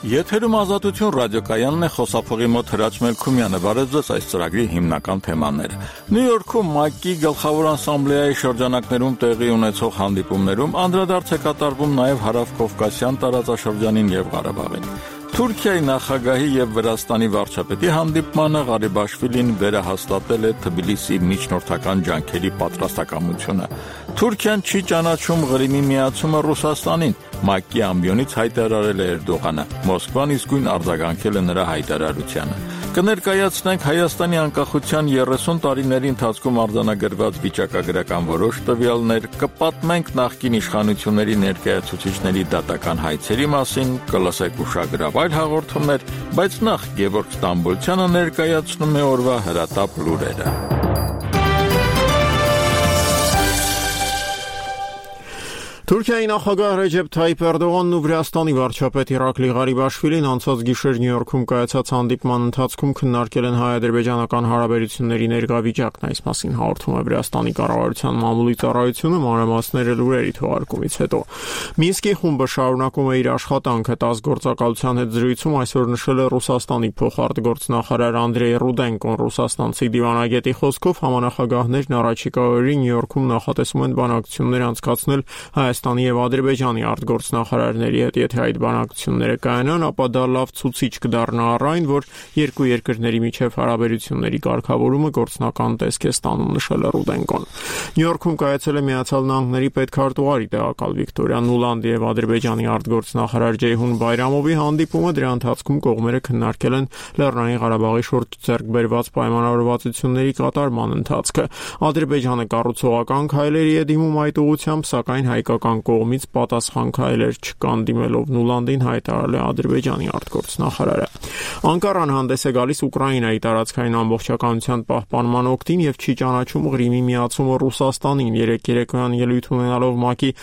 Եթերում ազատություն ռադիոկայանն է, խոսափողի մոտ Հրաչ Մելքումյանը, բարև ձեզ այս ծրագրի հիմնական թեմաները։ Նյու Յորքում ՄԱԿ-ի գլխավոր ասամբլեայի շրջանակներում տեղի ունեցող հանդիպումներում անդրադարձ է կատարվում նաև հարավկովկասյան տարածաշրջանին եւ Ղարաբաղին։ Թուրքիայի նախագահի եւ Վրաստանի վարչապետի հանդիպմանը Ղարիբաշվիլին վերահաստատել է Թբիլիսի միջնորդական ջանքերի պատրաստակամությունը։ Թուրքիան չի ճանաչում Ղրիմի միացումը Ռուսաստանին, ՄԱԿ-ի ամբիոնից հայտարարել է Էրդողանը։ Մոսկվան իսկույն արձագանքել է նրա հայտարարությանը։ Կներկայացնենք Հայաստանի անկախության 30 տարիների ընթացքում արձանագրված վիճակագրական որոշ տվյալներ, կպատմենք նախկին իշխանությունների ներկայացուցիչների դատական հայցերի մասին, կլսեք ուշագրավ այլ հաղորդումներ, բայց նախ Գևորգ Ստամբոլցյանը ներկայացնում է օրվա հրատապ լուրերը։ Թուրքիայի նախագահ Ռեջեփ Թայիփ Էրդողանն ու Վրաստանի վարչապետ Իրակլի Ղարիբաշվիլին անցած գիշեր Նյու Յորքում կայացած հանդիպման ընթացքում քննարկել են հայ-ադրբեջանական հարաբերությունների ներկա վիճակն, այս մասին հաղորդում է Վրաստանի կառավարության մամուլի ծառայությունը մանրամասները լուրերի թողարկումից հետո։ Մինսկի խումբը շարունակում է իր աշխատանքը 10 գործակալության հետ զրույցում այսօր նշել է Ռուսաստանի փոխարտգործնախարար Անդրեյ Ռուդենկոն։ Ռուսաստանցի դիվանագետի խոսքով համանախագահներն առաջիկա օրերին Նյու Յորքում նախատեսում են բանակցություններ անցկացնել Հայաստանի եւ Ադրբեջանի արտգործնախարարների հետ, եթե այդ բանակցությունները կայանան, ապա դա լավ ցուցիչ կդառնա առ այն, որ երկու երկրների միջև հարաբերությունների կարգավորումը գործնական տեսք է ստանում, նշել է Ռուդենկոն։ Նյու Յորքում կայացել է Միացյալ Նահանգների պետքարտուղարի տեղակալ Վիկտորիա Նուլանդի եւ Ադրբեջանի արտգործնախարար Ջեյհուն Բայրամովի հանդիպումը, դրա ընթացքում կողմերը քննարկել են Լեռնային Ղարաբաղի շուրջ ձեռք բերված պայմանավորվածությունների կատարման ընթացքը։ Ադրբեջանը կառուցողական քայլերի է դիմում այդ ուղղությամբ, սակայն հայկական կողմից պատասխան քայլեր չկան, դիմելով Նուլանդին հայտարարել է Ադրբեջանի արտգործնախարարը։ Անկարան հանդես է գալիս Ուկրաինայի տարածքային ամբողջականության պահպանման օգտին եւ չի ճանաչում Ղրիմի միացումը Ռուսաստանին։ Երեկոյան ելույթ ունենալով ՄԱԿ-ի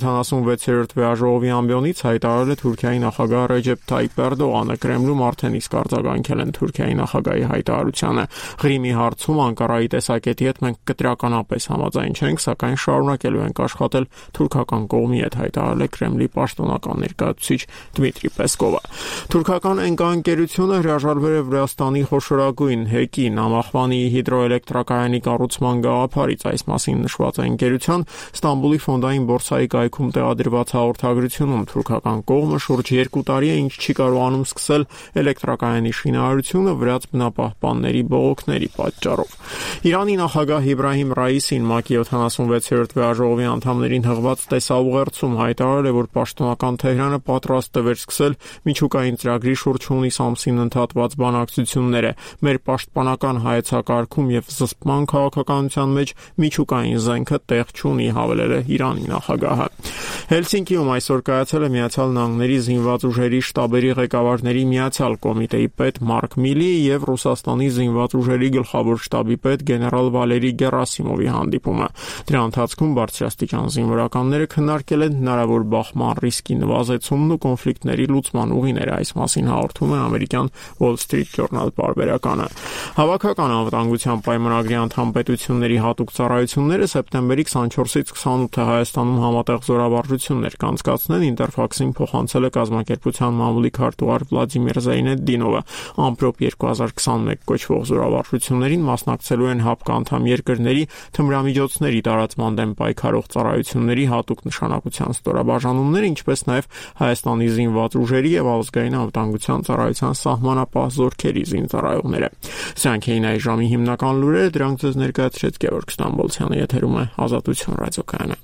76-րդ վեաժողովի ամբիոնից հայտարարել է Թուրքիայի նախագահ Ռեջեփ Թայիփ Էրդողանը։ Կրեմլում արդեն իսկ արձագանքել են Թուրքիայի նախագահի հայտարարությանը։ Ղրիմի հարցում Անկարայի տեսակետի հետ մենք կտրականապես համաձայն չենք, սակայն շարունակելու ենք աշխատել թուրքական կողմի հետ, հայտարարել է Կրեմլի պաշտոնական ներկայացուցիչ Դմիտրի Պեսկովը։ Թուրքական ընկերությունը հրաժարվել է Վրաստանի խոշորագույն ՀԵԿ-ի Նամախվանի հիդրոէլեկտրակայանի կառուցման գաղափարից։ Այս մասին նշված է ընկերության Ստամբուլի ֆոնդային բորսայի կայքում տեղադրված հաղորդագրությունում։ Թուրքական կողմը շուրջ 2 տարի է ինչ չի կարողանում սկսել էլեկտրակայանի շինարարությունը վրաց բնապահպանների բողոքների պատճառով։ Իրանի նախագահ Իբրահիմ Ռայիսին ՄԱԿ-ի 76-րդ վեաժողովի անդամներին հղված տեսաուղերձում հայտարարել է, որ պաշտոնական Թեհրանը պատրաստ է վերսկսել միջուկային ծրագրի շուրջ հունիս ամսին ընդհատված բանակցությունները։ Մեր պաշտպանական հայեցակարգում եւ զսպման քաղաքականության մեջ միջուկային զենքը տեղ չունի, հավելել է Իրանի նախագահը։ Հելսինկիում այսօր կայացել է Միացյալ Նահանգների զինված ուժերի շտաբերի ղեկավարների միացյալ կոմիտեի պետ Մարկ Միլիի եւ Ռուսաստանի զինված ուժերի գլխավոր շտաբի պետ գեներալ Վալերի Գերասիմովի հանդիպումը։ Դրա ընթացքում բարձրաստիճան զինվորականները քննարկել են հնարավոր բախման ռիսկի նվազեցումն ու կոնֆլիկտների լուծման ուղիները։ Այս մասին հաղորդում է ամերիկյան Wall Street Journal պարբերականը։ Հավաքական անվտանգության պայմանագրի անդամ պետությունների հատուկ ծառայությունները սեպտեմբերի 24-ից 28-ը Հայաստանում համատեղ զորավարժություններ կանցկացնեն, Ինտերֆաքսին փոխանցել է կազմակերպության մամուլի քարտուղար Վլադիմիր Զայնեդդինովը։ Ամպրոպ 2021 կոչվող զորավարժություններին մասնակցելու են ՀԱՊԿ-անդամ երկրների թմրամիջոցների տարածման դեմ պայքարող ծառայությունների հատուկ նշանակության ստորաբաժանումներ, ինչպես նաև Հայաստանի զինված ուժերի եւ ազգային անվտանգության ծառայության սահմանապահ զորքերի զինծառայողները։ Սրանք էին այս ժամի հիմնական լուրերը, դրանք ձեզ ներկայացրեց Գևորգ Ստամբոլցյանը, եթերում է Ազատություն ռադիոկայանը։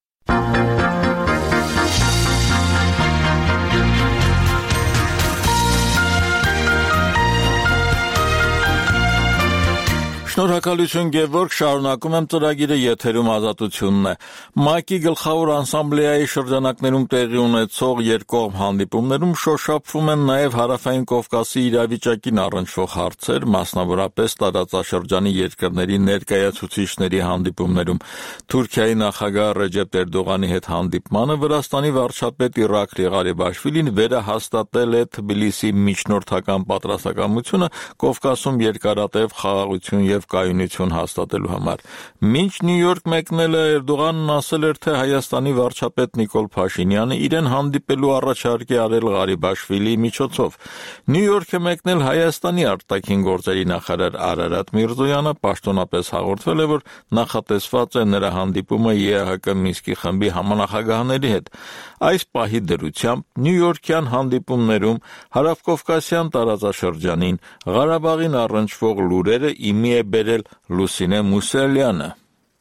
Շնորհակալություն Գևորգ, շարունակում եմ ծրագիրը, եթերում Ազատությունն է։ ՄԱԿ-ի գլխավոր ասամբլեայի շրջանակներում տեղի ունեցող երկկողմ հանդիպումներում շոշափվում են նաև Հարավային Կովկասի իրավիճակին առնչվող հարցեր, մասնավորապես տարածաշրջանի երկրների ներկայացուցիչների հանդիպումներում։ Թուրքիայի նախագահ Ռեջեփ Էրդողանի հետ հանդիպմանը Վրաստանի վարչապետ Իրակլի Ղարիբաշվիլին վերահաստատել է Թբիլիսի միջնորդական պատրաստակամությունը Կովկասում երկարատև խաղաղություն եւ կայունություն հաստատելու համար։ Մինչ Նյու Յորք մեկնելը Էրդողանն ասել էր, թե Հայաստանի վարչապետ Նիկոլ Փաշինյանը իրեն հանդիպելու առաջարկ է արել Ղարիբաշվիլիի միջոցով։ Նյու Յորք է մեկնել Հայաստանի արտաքին գործերի նախարար Արարատ Միրզոյանը պաշտոնապես հաղորդվել է, որ նախատեսված է նրա հանդիպումը ԵԱՀԿ Մինսկի խմբի համանախագահների հետ։ Այս պահի դրությամբ նյույորքյան հանդիպումներում հարավկովկասյան տարածաշրջանին Ղարաբաղին առնչվող լուրերը իմի է բերել Լուսինե Մուսելյանը։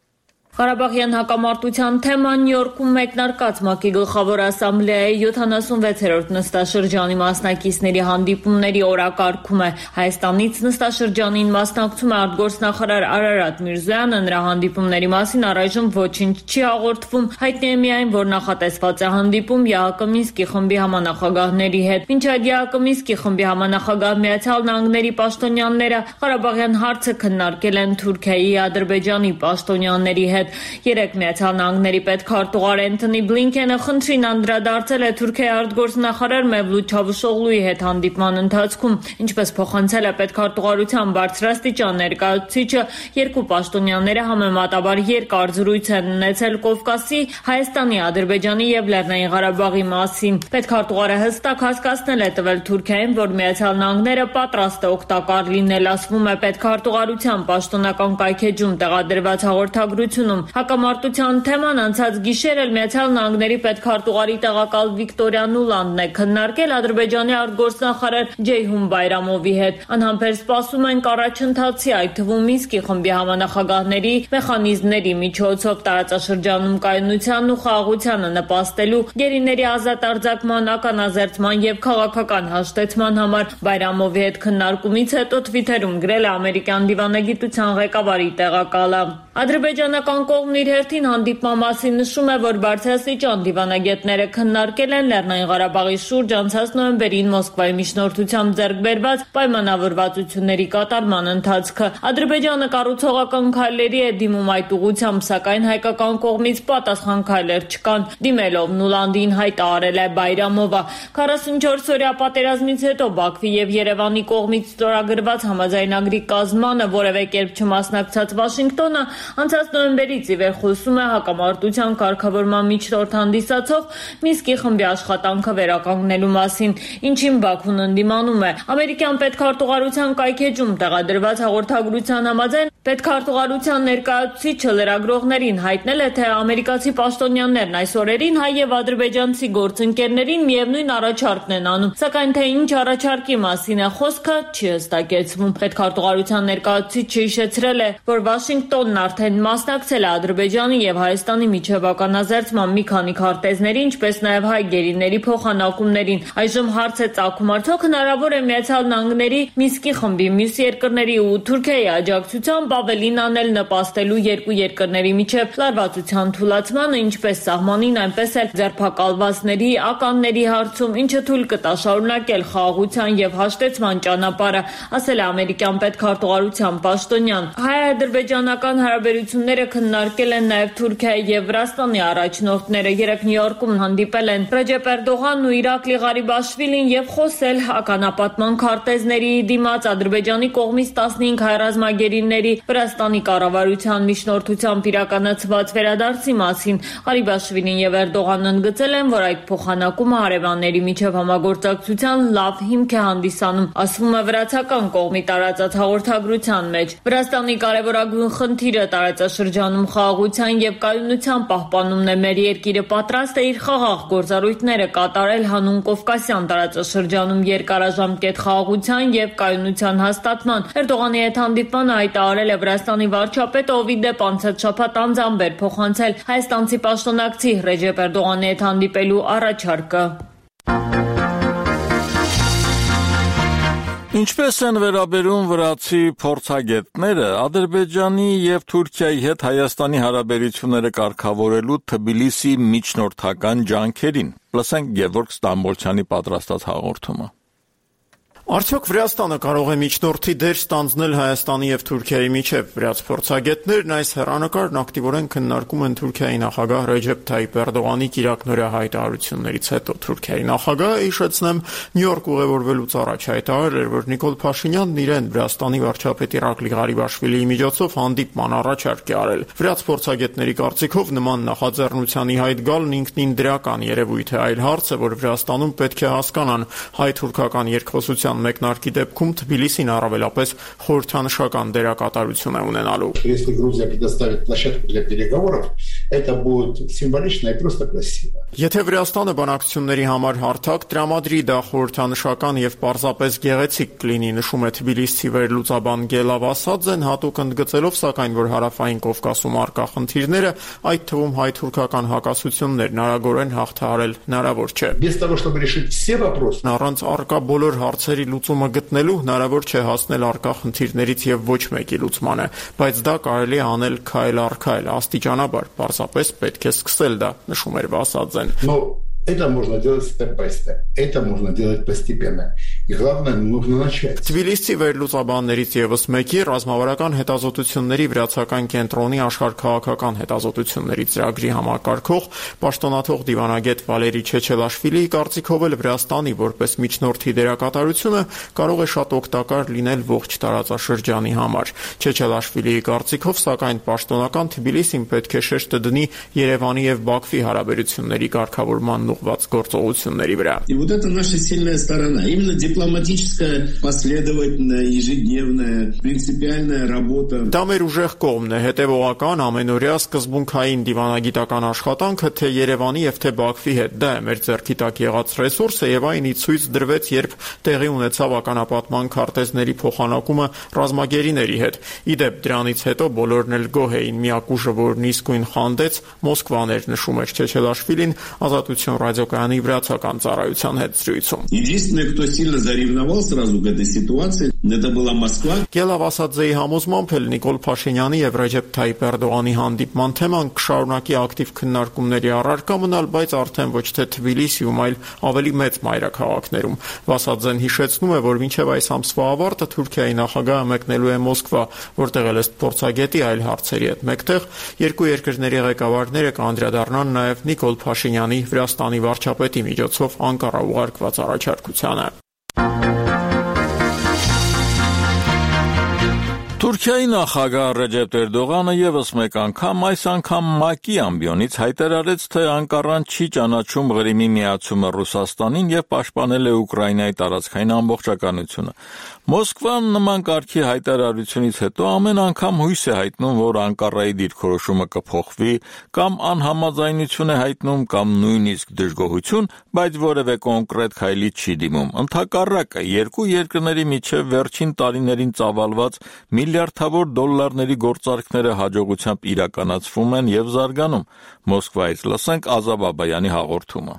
Ղարաբաղյան հակամարտության թեման Նյու Յորքում մեկնարկած ՄԱԿ-ի գլխավոր ասամբլեայի 76-րդ նստաշրջանի մասնակիցների հանդիպումների օրակարգում է։ Հայաստանից նստաշրջանին մասնակցում է արտգործնախարար Արարատ Միրզոյանը, նրա հանդիպումների մասին առայժմ ոչինչ չի հաղորդվում, հայտնի է միայն, որ նախատեսված է հանդիպում ԵԱՀԿ Մինսկի խմբի համանախագահների հետ։ Մինչ այդ ԵԱՀԿ Մինսկի խմբի համանախագահ Միացյալ Նահանգների պաշտոնյաները Ղարաբաղյան հարցը քննարկել են Թուրքիայի, Ադրբեջանի պաշտոնյաների հետ։ Երեկ Միացյալ Նահանգների պետքարտուղար Էնթոնի Բլինքենը խնդրին անդրադարձել է Թուրքիայի արտգործնախարար Մևլութ Չավուշօղլուի հետ հանդիպման ընթացքում, ինչպես փոխանցել է պետքարտուղարության բարձրաստիճան ներկայացուցիչը, երկու պաշտոնյաները համեմատաբար երկար զրույց են ունեցել Կովկասի, Հայաստանի, Ադրբեջանի եւ Լեռնային Ղարաբաղի մասին։ Պետքարտուղարը հստակ հասկացնել է տվել Թուրքիային, որ Միացյալ Նահանգները պատրաստ է օգտակար լինել, ասվում է պետքարտուղարության պաշտոնական կայքեջում տեղադրված հաղորդագրությունում։ Հակամարտության թեման անցած գիշեր էլ Միացյալ Նահանգների պետքարտուղարի տեղակալ Վիկտորիա Նուլանդն է քննարկել Ադրբեջանի արտգործնախարար Ջեյհուն Բայրամովի հետ։ Անհամբեր սպասում ենք առաջընթացի, այդ թվում Մինսկի խմբի համանախագահների մեխանիզմների միջոցով տարածաշրջանում կայունությանն ու խաղաղությանը նպաստելու, գերիների ազատ արձակման, ականազերծման եւ քաղաքական հաշտեցման համար Բայրամովի հետ քննարկումից հետո Թվիթերում գրել է ամերիկյան դիվանագիտության ղեկավարի տեղակալը։ Ադրբեջանական կողմն իր հերթին հանդիպման մասին նշում է, որ բարձրաստիճան դիվանագետները քննարկել են Լեռնային Ղարաբաղի շուրջ անցած նոյեմբերին Մոսկվայի միջնորդությամբ ձեռք բերված պայմանավորվածությունների կատարման ընթացքը։ Ադրբեջանը կառուցողական քայլերի է դիմում այդ ուղղությամբ, սակայն հայկական կողմից պատասխան քայլեր չկան։ Դիմելով Նուլանդին հայտարարել է Բայրամովը։ 44-օրյա պատերազմից հետո Բաքվի եւ Երևանի կողմից ստորագրված համաձայնագրի կազմմանը որևէ կերպ չմասնակցած Վաշինգտոնը անցած նոյեմբերից ի վեր խոսում է հակամարտության կարգավորման միջնորդ հանդիսացող Մինսկի խմբի աշխատանքը վերականգնելու մասին, ինչին Բաքուն ընդդիմանում է։ Ամերիկյան պետքարտուղարության կայքեջում տեղադրված հաղորդագրության համաձայն պետքարտուղարության ներկայացուցիչը լրագրողներին հայտնել է, թե ամերիկացի պաշտոնյաներն այս օրերին հայ եւ ադրբեջանցի գործընկերներին միևնույն առաջարկն են անում, սակայն թե ինչ առաջարկի մասին է խոսքը չի հստակեցվում։ Պետքարտուղարության ներկայացուցիչը հիշեցրել է, որ Վաշինգտոնն արդեն մասնակցել է Ադրբեջանի եւ Հայաստանի միջև ականազերծման մի քանի քարտեզների, ինչպես նաեւ հայ գերիների փոխանակումներին։ Այժմ հարց է ծագում, արդյոք հնարավոր է Միացյալ Նահանգների Մինսկի խմբի մյուս երկրների ու Թուրքիայի աջակցությամբ ավելին անել նպաստելու երկու երկրների միջև լարվածության թուլացմանը, ինչպես սահմանին, այնպես էլ ձերբակալվածների, ականների հարցում, ինչը թույլ կտա շարունակել խաղաղության եւ հաշտեցման ճանապարհը, ասել է ամերիկյան պետքարտուղարության պաշտոնյան։ Հայ-ադրբեջանական հարաբերությունները քննարկել են նաեւ Թուրքիայի եւ Վրաստանի առաջնորդները։ Երեկ Նյու Յորքում հանդիպել են Ռեջեփ Էրդողանն ու Իրակլի Ղարիբաշվիլին եւ խոսել ականապատման քարտեզների դիմաց Ադրբեջանի կողմից 15 հայ ռազմագերիների Վրաստանի կառավարության միջնորդությամբ իրականացված վերադարձի մասին։ Ղարիբաշվիլին եւ Էրդողանն ընդգծել են, որ այդ փոխանակումը հարևանների միջև համագործակցության լավ հիմք է հանդիսանում, ասվում է վրացական կողմի տարածած հաղորդագրության մեջ։ Վրաստանի կարևորագույն խնդիրը տարածաշրջանում խաղաղության եւ կայունության պահպանումն է։ Մեր երկիրը պատրաստ է իր խաղաղ գործառույթները կատարել հանուն Կովկասյան տարածաշրջանում երկարաժամկետ խաղաղության եւ կայունության հաստատման։ Էրդողանի հետ հանդիպմանը հայտարարել է Վրաստանի վարչապետը, ով ի դեպ անցած շաբաթ անձամբ էր փոխանցել հայաստանցի պաշտոնակցի Ռեջեփ Էրդողանի հետ հանդիպելու առաջարկը։ Ինչպես են վերաբերում վրացի փորձագետները Ադրբեջանի եւ Թուրքիայի հետ Հայաստանի հարաբերությունները կարգավորելու Թբիլիսի միջնորդական ջանքերին։ Լսենք Գևորգ Ստամբոլցյանի պատրաստած հաղորդումը։ Արդյոք Վրաստանը կարող է միջնորդի դեր ստանձնել Հայաստանի եւ Թուրքիայի միջև։ Վրաց փորձագետներն այս հեռանկարն ակտիվորեն քննարկում են Թուրքիայի նախագահ Ռեջեփ Թայիփ Էրդողանի կիրակնօրյա հայտարարություններից հետո։ Թուրքիայի նախագահը, հիշեցնեմ, Նյու Յորք ուղևորվելուց առաջ հայտարարել էր, որ Նիկոլ Փաշինյանն իրեն Վրաստանի վարչապետ Իրակլի Ղարիբաշվիլիի միջոցով հանդիպման առաջարկ է արել։ Վրաց փորձագետների կարծիքով նման նախաձեռնության ի հայտ գալն ինքնին դրական երևույթ է, այլ հարց է, որ Վրաստանում պետք է հասկանան հայ-թուրքական երկխոսության մեկնարկի դեպքում Թբիլիսին առավելապես խորհրդանշական դերակատարություն է ունենալու։ Если Грузия предоставит площадку для переговоров, это будет символично и просто красиво. Եթե Վրաստանը բանակցությունների համար հարթակ տրամադրի, դա խորհրդանշական եւ պարզապես գեղեցիկ կլինի, նշում է Թբիլիսի վերլուծաբան Գելավ Ասաձեն, հատուկ ընդգծելով սակայն, որ հարավային Կովկասում առկա խնդիրները, այդ թվում հայ-թուրքական հակասություններն արագորեն հաղթահարել հնարավոր չէ։ Без того, чтобы решить все вопросы, առանց առկա բոլոր հարցերի լուծումը գտնելու հնարավոր չէ հասնել առկա խնդիրներից եւ ոչ մեկի լուծմանը, բայց դա կարելի է անել քայլ առ քայլ, աստիճանաբար, պարզապես պետք է սկսել դա, նշում էր Ասաձեն։ Это можно делать степ-бай-степ. Это можно делать постепенно. И главное, нужно начать. Թբիլիսի վերլուծաբաններից եւս մեկի ռազմավարական հետազոտությունների վրացական կենտրոնի աշխարհքաղաքական հետազոտությունների ծրագրի համակարգող պաշտոնաթող դիվանագետ Վալերի Չեչելաշվիլիի կարծիքով էլ Վրաստանի որպես միջնորդի դերակատարությունը կարող է շատ օգտակար լինել ողջ տարածաշրջանի համար։ Չեչելաշվիլիի կարծիքով, սակայն պաշտոնական Թբիլիսին պետք է շեշտը դնի Երևանի եւ Բաքվի հարաբերությունների կարգավորման գործողությունների վրա։ И вот это наша сильная сторона. Именно дипломатическая, последовательная, ежедневная, принципиальная работа. Դա մեր ուժեղ կողմն է, հետևողական, ամենօրյա սկզբունքային դիվանագիտական աշխատանքը թե Երևանի եւ թե Բաքվի հետ։ Դա է մեր ձեռքի տակ եղած ռեսուրսը եւ այն ի ցույց դրվեց, երբ տեղի ունեցավ ականապատման քարտեզների փոխանակումը ռազմագերիների հետ։ Իդեպ դրանից հետո բոլորն էլ գոհ էին, միակ ուժը, որն իսկույն խանդեց, Մոսկվան էր, նշում էր Չեչելաշվիլին Ազատություն ռադիոկայանի վրացական ծառայության հետ զրույցում։ Единственное, кто сильно заревновал сразу к этой ситуации, это была Москва. Գելավ Ասաձեի համոզմամբ էլ Նիկոլ Փաշինյանի եւ Ռեջեփ Թայիփ Էրդողանի հանդիպման թեման կշարունակի ակտիվ քննարկումների առարկա մնալ, բայց արդեն ոչ թե Թբիլիսիում, այլ ավելի մեծ մայրաքաղաքներում։ Ասաձեն հիշեցնում է, որ մինչև այս ամսվա ավարտը Թուրքիայի նախագահը մեկնելու է Մոսկվա, որտեղ էլ ըստ փորձագետի այլ հարցերի հետ մեկտեղ երկու երկրների ղեկավարները կանդրադառնան նաեւ Նիկոլ Փաշինյանի Վրաստանի վարչապետի միջոցով Անկարա ուղարկված առաջարկությանը։ Թուրքիայի նախագահ Ռեջեփ Էրդողանը եւս մեկ անգամ, այս անգամ ՄԱԿ-ի ամբիոնից հայտարարեց, թե Անկարան չի ճանաչում Ղրիմի միացումը Ռուսաստանին եւ պաշտպանել է Ուկրաինայի տարածքային ամբողջականությունը։ Մոսկվան նման կարգի հայտարարությունից հետո ամեն անգամ հույս է հայտնում, որ Անկարայի դիրքորոշումը կփոխվի, կամ անհամաձայնություն է հայտնում, կամ նույնիսկ դժգոհություն, բայց որևէ կոնկրետ քայլի չի դիմում։ Ընդհակառակը, երկու երկրների միջև վերջին տարիներին ծավալված միլիարդավոր դոլարների գործարքները հաջողությամբ իրականացվում են եւ զարգանում։ Մոսկվայից լսենք Ազա Բաբայանի հաղորդումը։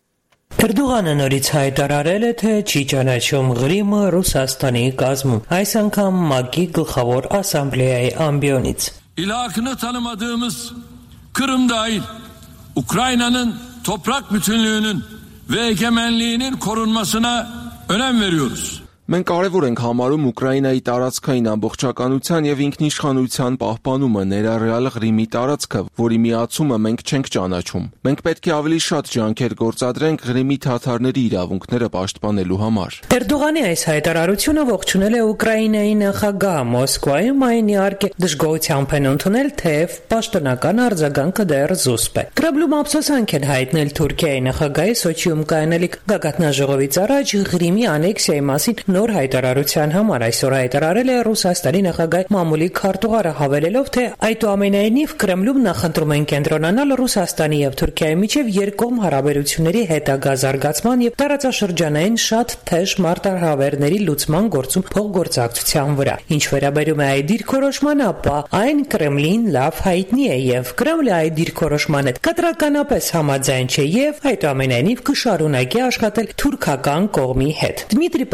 Էրդողանը նորից հայտարարել է, թե չի ճանաչում Ղրիմը Ռուսաստանի կազմում, այս անգամ ՄԱԿ-ի գլխավոր ասամբլեայի ամբիոնից։ İlahını tanımadığımız Kırım dahil Ukrayna'nın toprak bütünlüğünün ve egemenliğinin korunmasına önem veriyoruz. Մենք կարևոր ենք համարում Ուկրաինայի տարածքային ամբողջականության եւ ինքնիշխանության պահպանումը, ներառյալ Ղրիմի տարածքը, որի միացումը մենք չենք ճանաչում։ Մենք պետք է ավելի շատ ջանքեր գործադրենք Ղրիմի թաթարների իրավունքները պաշտպանելու համար։ Էրդողանի այս հայտարարությունը ողջունել է Ուկրաինայի նախագահ Մոսկվայում, այն իհարկե դժգոհությամբ են ընդունել, թեև պաշտոնական արձագանքը դեռ զուսպ է։ Կրեմլում ափսոսանք են հայտնել Թուրքիայի նախագահի Սոչիում կայանալիք գագաթնաժողովից առաջ Ղրիմի անեքսիայի մասին նոր հայտարարության համար այսօր հայտարարել է Ռուսաստանի նախագահ Մամուլիկ Քարտուղարը, հավելելով, թե այդուամենայնիվ Կրեմլում նախընտրում են կենտրոնանալ Ռուսաստանի եւ Թուրքիայի միջև երկկողմ հարաբերությունների հետագա զարգացման եւ տարածաշրջանային շատ թեժ մարտահրավերների լուծման գործում փոխգործակցության վրա։ Ինչ վերաբերում է այդ դիրքորոշմանը, ապա այն Կրեմլին լավ հայտնի է եւ Կրեմլը այդ դիրքորոշման հետ կտրականապես համաձայն չէ եւ այդուամենայնիվ կշարունակի աշխատել թուրքական կողմի հետ։ Դմիտրի Պեսկովը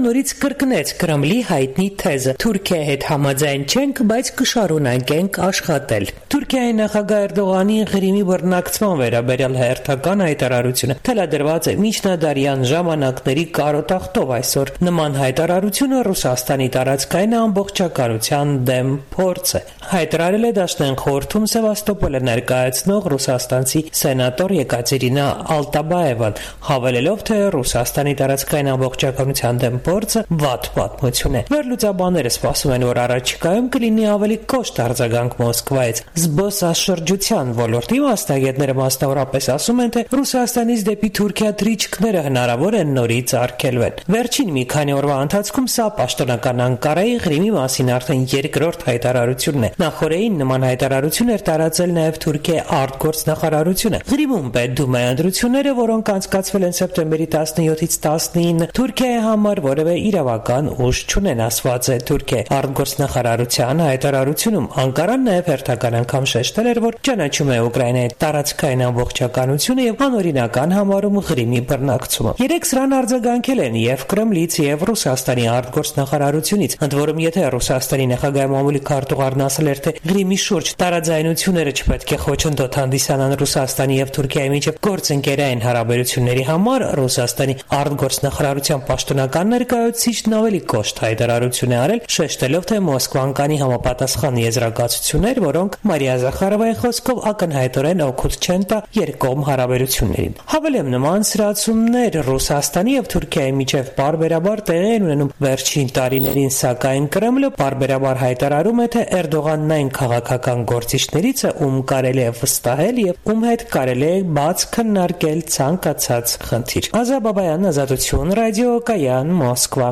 նորից կրկնեց Կրեմլի հայտնի թեզը. Թուրքիայի հետ համաձայն չենք, բայց կշարունակենք աշխատել։ Թուրքիայի նախագահ Էրդողանի Ղրիմի բռնակցման վերաբերյալ հերթական հայտարարությունը թելադրված է միջնադարյան ժամանակների կարոտախտով այսօր։ Նման հայտարարությունը Ռուսաստանի տարածքային ամբողջականության դեմ փորձ է։ Հայտարարել է Դաշնային խորհրդում Սևաստոպոլը ներկայացնող ռուսաստանցի սենատոր Եկատերինա Ալտաբաևան, հավելելով, թե Ռուսաստանի տարածքային ամբողջականության դեմ փորձը վատ պատմություն է։ Վերլուծաբանները սպասում են, որ առաջիկայում կլինի ավելի կոշտ արձագանք Մոսկվայից։ Զբոսաշրջության ոլորտի մասնագետները մասնավորապես ասում են, թե Ռուսաստանից դեպի Թուրքիա թռիչքները հնարավոր են նորից արգելվեն։ Վերջին մի քանի օրվա ընթացքում սա պաշտոնական Անկարայի Ղրիմի մասին արդեն երկրորդ հայտարարությունն է։ Նախորդին նման հայտարարություն էր տարածել նաև Թուրքիայի արտգործնախարարությունը։ Ղրիմում Պետդումայի ընտրությունները, որոնք անցկացվել են սեպտեմբերի 17-ից 19, Թուրքիայի համար որևէ իրավական ուժ չունեն, ասված է Թուրքիայի արտգործնախարարության հայտարարությունում։ Անկարան նաև հերթական անգամ շեշտել էր, որ ճանաչում է Ուկրաինայի տարածքային ամբողջականությունը եւ անօրինական համարում Ղրիմի բռնակցումը։ Երեք սրան արձագանքել են եւ Կրեմլից եւ Ռուսաստանի արտգործնախարարությունից։ Ընդ որում, եթե Ռուսաստանի նախագահի մամուլի քարտուղարն ասել էր, թե Ղրիմի շուրջ տարաձայնությունները չպետք է խոչընդոտ հանդիսանան Ռուսաստանի եւ Թուրքիայի միջև գործընկերային հարաբերությունների համար, Ռուսաստանի արտգործնախարարության պաշտոնական ներկայացուցիչն ավելի կոշտ հայտարարություն է արել, շեշտելով, թե Մոսկվան կանի համապատասխան եզրակացություններ, որոնք Մարիա Զախարովայի խոսքով ակնհայտորեն օգուտ չեն տա երկկողմ հարաբերություններին։ Հավելեմ, նման սրացումներ Ռուսաստանի եւ Թուրքիայի միջև բարբերաբար տեղի են ունենում վերջին տարիներին, սակայն Կրեմլը բարբերաբար հայտարարում է, թե Էրդողանն այն քաղաքական գործիչներից է, ում կարելի է վստահել եւ ում հետ կարելի է բաց քննարկել ցանկացած խնդիր։ Ազա Բաբայան, Ազատություն, Ռադիո Կայան, Մոսկվա։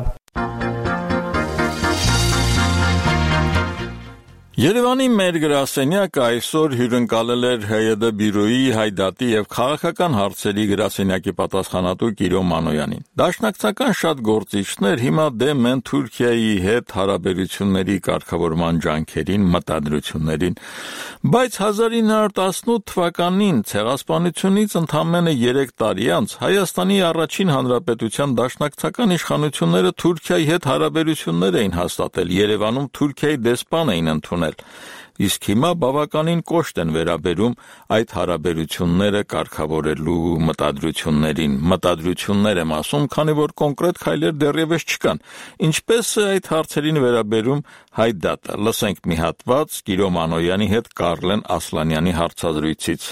Երևանի մեր գրասենյակը այսօր հյուրընկալել էր ՀՅԴ բյուրոյի հայդատի եւ քաղաքական հարցերի գրասենյակի պատասխանատու Կիրո Մանոյանին։ Դաշնակցական շատ գործիչներ հիմա դեմ են Թուրքիայի հետ հարաբերությունների կարգավորման ջանքերին, մտադրություններին, բայց 1918 թվականին ցեղասպանությունից ընդամենը 3 տարի անց Հայաստանի առաջին հանրապետության դաշնակցական իշխանությունները Թուրքիայի հետ հարաբերություններ էին հաստատել, Երևանում Թուրքիայի դեսպան էին ընդունել։ Իսկ հիմա բավականին կոշտ են վերաբերում այդ հարաբերությունները կարգավորելու մտադրություններին։ Մտադրություններ եմ ասում, քանի որ կոնկրետ քայլեր դեռևս չկան։ Ինչպես է այդ հարցերին վերաբերում հայդատը։ Լսենք մի հատված Կիրո Մանոյանի հետ Կարլեն Ասլանյանի հարցազրույցից։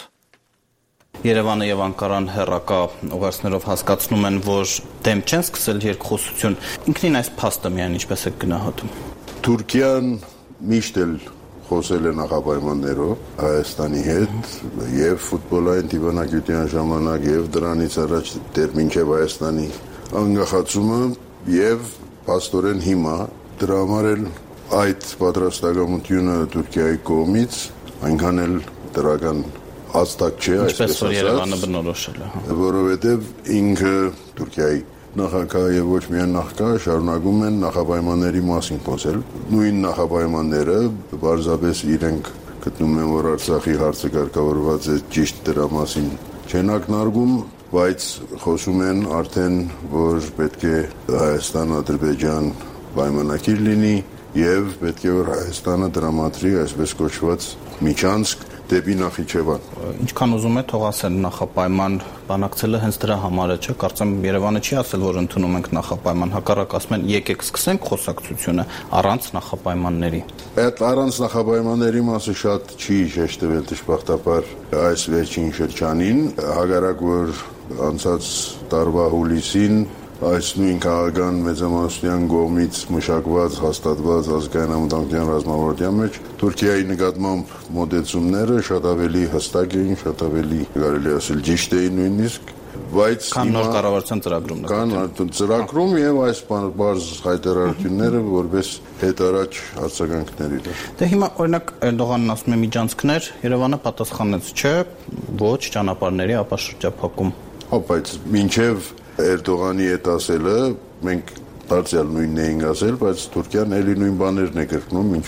Երևանը եւ Անկարան հերրակա ուղերձներով հասկացնում են, որ դեմ չեն սկսել երկխոսություն։ Ինքնին այս փաստը միայն ինչպես է գնահատում։ Թուրքիան միշտ էլ խոսել է նախապայմաններով Հայաստանի հետ եւ ֆուտբոլային դիվանագիտության ժամանակ եւ դրանից առաջ դեռ մինչեւ Հայաստանի անկախացումը եւ փաստորեն հիմա դրա համար էլ այդ պատրաստակամությունը Թուրքիայի կողմից այնքան էլ դրական հաստատ չէ, այսպես որ Երևանը բնորոշել է, որովհետեւ ինքը Թուրքիայի նախագահը եւ ոչ միայն նախագահը շարունակում են նախապայմանների մասին խոսել։ Նույն նախապայմանները բարձրապես իրենք գտնում են, որ Արցախի հարցը կարգավորված է ճիշտ դրա մասին չեն ակնարկում, բայց խոսում են արդեն, որ պետք է Հայաստան-Ադրբեջան պայմանագիր լինի եւ պետք է որ Հայաստանը դրամատրի այսպես կոչված միջանցք դեպի Նախիջևան։ Ինչքան ուզում է թող ասեն նախապայման բանակցելը հենց դրա համար է, չէ՞։ Կարծեմ Երևանը չի ասել, որ ընդունում ենք նախապայման, հակառակ ասում են եկեք սկսենք խոսակցությունը առանց նախապայմանների։ Այդ առանց նախապայմանների մասը շատ չի շեշտվել դժբախտաբար այս վերջին շրջանին, հակառակ որ անցած տարվա հուլիսին այս նույն քաղաքական մեծամասնության կողմից մշակված, հաստատված ազգային անվտանգության ռազմավարության մեջ Թուրքիայի նկատմամբ մոտեցումները շատ ավելի հստակ էին, շատ ավելի կարելի ասել ճիշտ էին նույնիսկ, բայց քան նոր կառավարության ծրագրում կան ծրագրում եւ այս բարձ հայտարարությունները որպես հետարաջ արձագանքների։ Դե հիմա օրինակ Էրդողանն ասում է միջանցքներ, Երևանը պատասխանեց չէ, ոչ ճանապարհների ապաշրջափակում։ Բայց մինչեւ Էրդողանի հետ ասելը մենք դարձյալ նույնն էինք ասել, բայց Թուրքիան էլի նույն բաներն է կրկնում, ինչ որ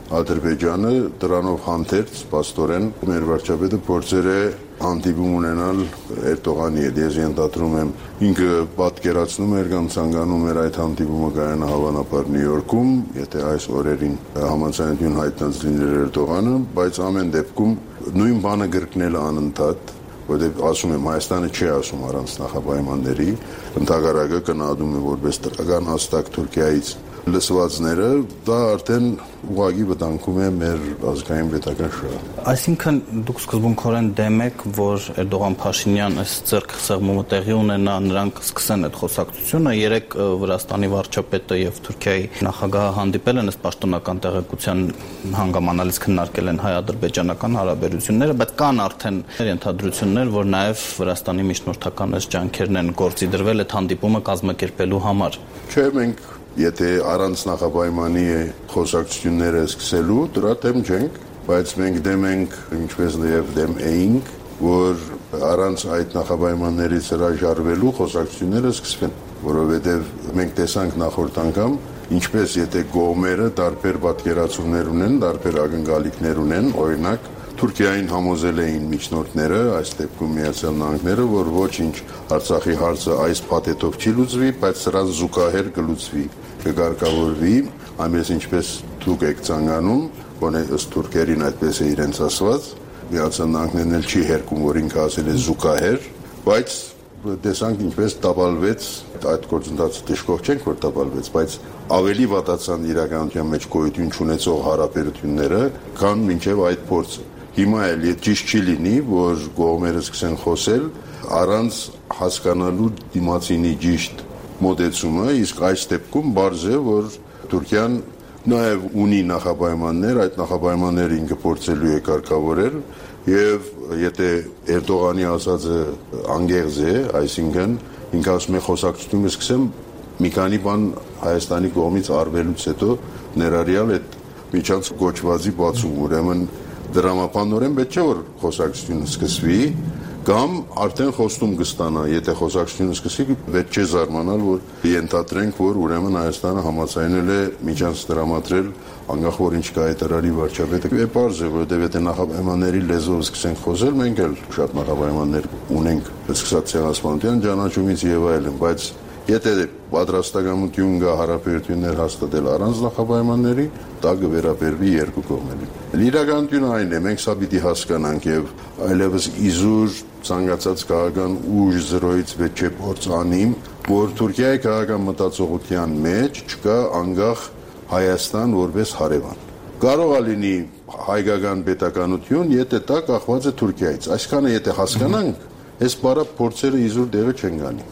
Ադրբեջանը դրանով հանդերձ պաստորեն մեր վարչապետը փորձեր է հանդիպում ունենալ Էրդողանի հետ։ Ես ենթադրում եմ ինքը պատկերացնում էր կամ ցանկանում էր այդ հանդիպումը կայանա հավանաբար Նյու Յորքում, եթե այս օրերին համաձայնություն հայտնած լիներ Էրդողանը, բայց ամեն դեպքում նույն բանը գրկնել անընդհատ, որտեղ ասում եմ Հայաստանը չի ասում առանց նախապայմանների, ընդհանրակը կնահատում է որպես տրական հաստակ Թուրքիայից լսվածները, դա արդեն ուղղակի վտանգում է մեր ազգային պետական շահը։ Այսինքն դուք սկզբունքորեն դեմ եք, որ Էրդողան-Փաշինյան այս ձեռքսեղմումը տեղի ունենա, նրանք սկսեն այդ խոսակցությունը։ Երեք Վրաստանի վարչապետը եւ Թուրքիայի նախագահը հանդիպել են, ըստ պաշտոնական տեղեկության հանգամանալից քննարկել են հայ-ադրբեջանական հարաբերությունները, բայց կան արդեն ենթադրություններ, որ նաեւ Վրաստանի միջնորդական այս ջանքերն են գործի դրվել այդ հանդիպումը կազմակերպելու համար։ Չէ, մենք եթե առանց նախապայմանի խոսակցությունները սկսելու, դրա դեմ չենք, բայց մենք դեմ ենք, ինչպես նաև դեմ էինք, որ առանց այդ նախապայմաններից հրաժարվելու խոսակցությունները սկսվեն, որովհետև մենք տեսանք նախորդ անգամ, ինչպես եթե կողմերը տարբեր պատկերացումներ ունեն, տարբեր ակնկալիքներ ունեն, օրինակ Թուրքիային համոզել էին միջնորդները, այս դեպքում Միացյալ Նահանգները, որ ոչինչ Արցախի հարցը այս փաթեթով չի լուծվի, բայց սրան զուգահեռ կլուծվի, կգարկավորվի, այնպես ինչպես դուք եք ցանկանում, որ ըստ թուրքերին այդպես է իրենց ասված, Միացյալ Նահանգներն էլ չի հերքում, որ ինքը ասել է զուգահեռ, բայց տեսանք ինչպես տապալվեց այդ գործընթացը դժգոհ չենք որ տապալվեց, բայց ավելի վատացան իրականության մեջ գոյություն չունեցող հարաբերությունները, քան մինչև այդ փորձը։ Հիմա էլ ճիշտ չի լինի, որ կողմերը սկսեն խոսել առանց հասկանալու դիմացինի ճիշտ մոտեցումը, իսկ այս դեպքում բարձ է, որ Թուրքիան նաև ունի նախապայմաններ, այդ նախապայմանները ինքը փորձելու է կարգավորել եւ եթե Էրդողանի ասածը անգեղծ է, այսինքն ինքը ասում է խոսակցությունը սկսեմ մի քանի բան Հայաստանի կողմից արվելուց հետո ներառյալ այդ միջանց գոչվածի բացում, ուրեմն դրամապանորեն պետք չէ որ խոսակցությունը սկսվի կամ արդեն խոստում կստանա, եթե խոսակցությունը սկսի, պետք չէ զարմանալ, որ ենթադրենք, որ ուրեմն Հայաստանը համաձայնել է միջանց դրամատրել, անկախ որ ինչ կա հայտարարի վարչապետը։ Պարզ է, որովհետև եթե նախապայմանների լեզվով սկսենք խոսել, մենք էլ շատ նախապայմաններ ունենք, սկսած ցեղասպանության ճանաչումից եւ այլն, բայց եթե պատրաստակամություն կա հարաբերություններ հաստատել առանց նախապայմանների, դա կվերաբերվի երկու կողմերին։ Իրականությունը այն է, մենք սա պիտի հասկանանք եւ այլևս իզուր ցանկացած քաղաքական ուժ զրոյից պետք է փորձ անի, որ Թուրքիայի քաղաքական մտածողության մեջ չկա անկախ Հայաստան որպես հարևան։ Կարող է լինի հայկական պետականություն, եթե դա կախված է Թուրքիայից։ Այսքանը եթե հասկանանք, այս բարա փորձերը իզուր դեղը չեն գանի։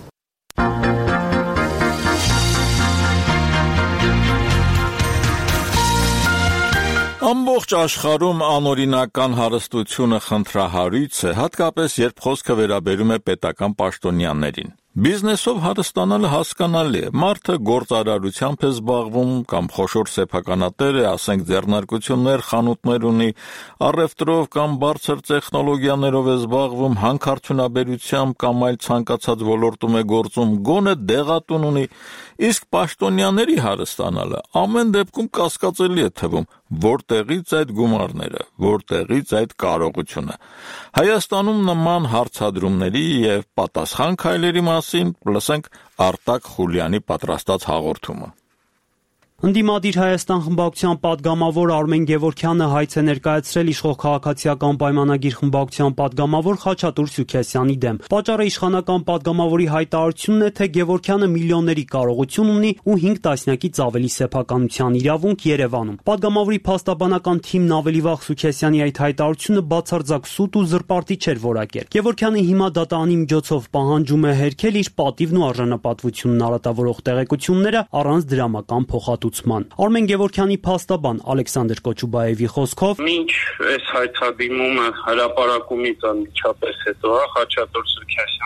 Ամբողջ աշխարհում անօրինական հարստությունը խնդրահարույց է, հատկապես երբ խոսքը վերաբերում է պետական պաշտոնյաներին։ Բիզնեսով հարստանալը հասկանալի է։ Մարդը գործարարությամբ է զբաղվում կամ խոշոր սեփականատեր է, ասենք ձեռնարկություններ, խանութներ ունի, առևտրով կամ բարձր տեխնոլոգիաներով է զբաղվում, հանքարդյունաբերությամբ կամ այլ ցանկացած ոլորտում է գործում, գոնե դեղատուն ունի, իսկ պաշտոնյաների հարստանալը ամեն դեպքում կասկածելի է թվում, որտեղից այդ գումարները, որտեղից այդ կարողությունը։ Հայաստանում նման հարցադրումների եւ պատասխան քայլերի մասին լսենք Արտակ Խուլյանի պատրաստած հաղորդումը։ Ընդդիմադիր Հայաստան խմբակցության падգամավոր Արմեն Գևորգյանը հայց է ներկայացրել իշխող քաղաքացիական պայմանագիր խմբակցության падգամավոր Խաչատուր Սուքեսյանի դեմ։ Պատճառը իշխանական падգամավորի հայտարարությունն է, թե Գևորգյանը միլիոնների կարողություն ունի ու 5 տասնյակից ավելի սեփականության իրավունք Երևանում։ Падգամավորի փաստաբանական թիմն ավելի վաղ Սուքեսյանի այդ հայտարարությունը բացարձակ սուտ ու զրպարտիչ էր որակել։ Գևորգյանը հիմա դատանի միջոցով պահանջում է հերքել իր պատիվն ու արժանապատվությունն արատավորող տեղեկությունները առանց դրամական փոխհատուցում։ Արմեն Գևորգյանի փաստաբան Ալեքսանդր Կոչուբաևի խոսքով մինչ այս հայտարարումը հրապարակումից անմիջապես հետո Խաչատուր Սուքեսյանը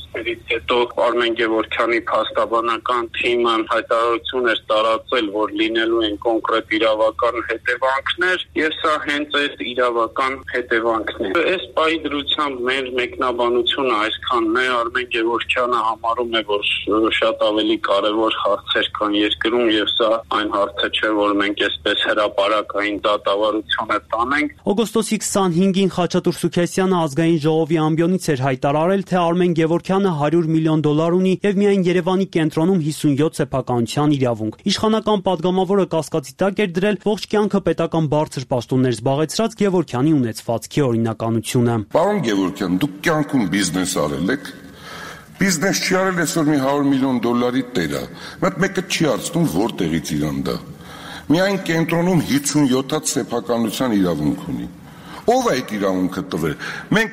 Դից հետո Արմեն Գևորգյանի փաստաբանական թիմը հայտարարություն էր տարածել, որ լինելու են կոնկրետ իրավական հետևանքներ, եւ սա հենց այդ իրավական հետևանքն է։ Այս պահի դրությամբ մեր մեկնաբանությունը այսքանն է, Արմեն Գևորգյանը համարում է, որ շատ ավելի կարևոր հարցեր կան երկրում եւ սա այն հարցը չէ, որ մենք այսպես հրապարակային դատավարություն տանենք։ Օգոստոսի 25-ին Խաչատուր Սուքեսյանը ազգային ժողովի ամբիոնից էր հայտարարել, թե Արմեն Գևորգյանը $100 միլիոն ունի եւ միայն Երևանի կենտրոնում 57 սեփականության իրավունք։ Իշխանական падգամավորը կասկածի տակ էր դրել ողջ կյանքը պետական բարձր պաշտոններ զբաղեցրած Գևորգյանի ունեցվածքի օրինականությունը։ Պարոն Գևորգյան, դուք կյանքում բիզնես արել եք։ Բիզնես չի արել այսօր մի $100 միլիոն տերը։ Մեկը չի հարցնում որտեղից իրան դա։ Միայն կենտրոնում 57 սեփականության իրավունք ունի։ Ո՞վ է այդ իրավունքը տվել։ Մենք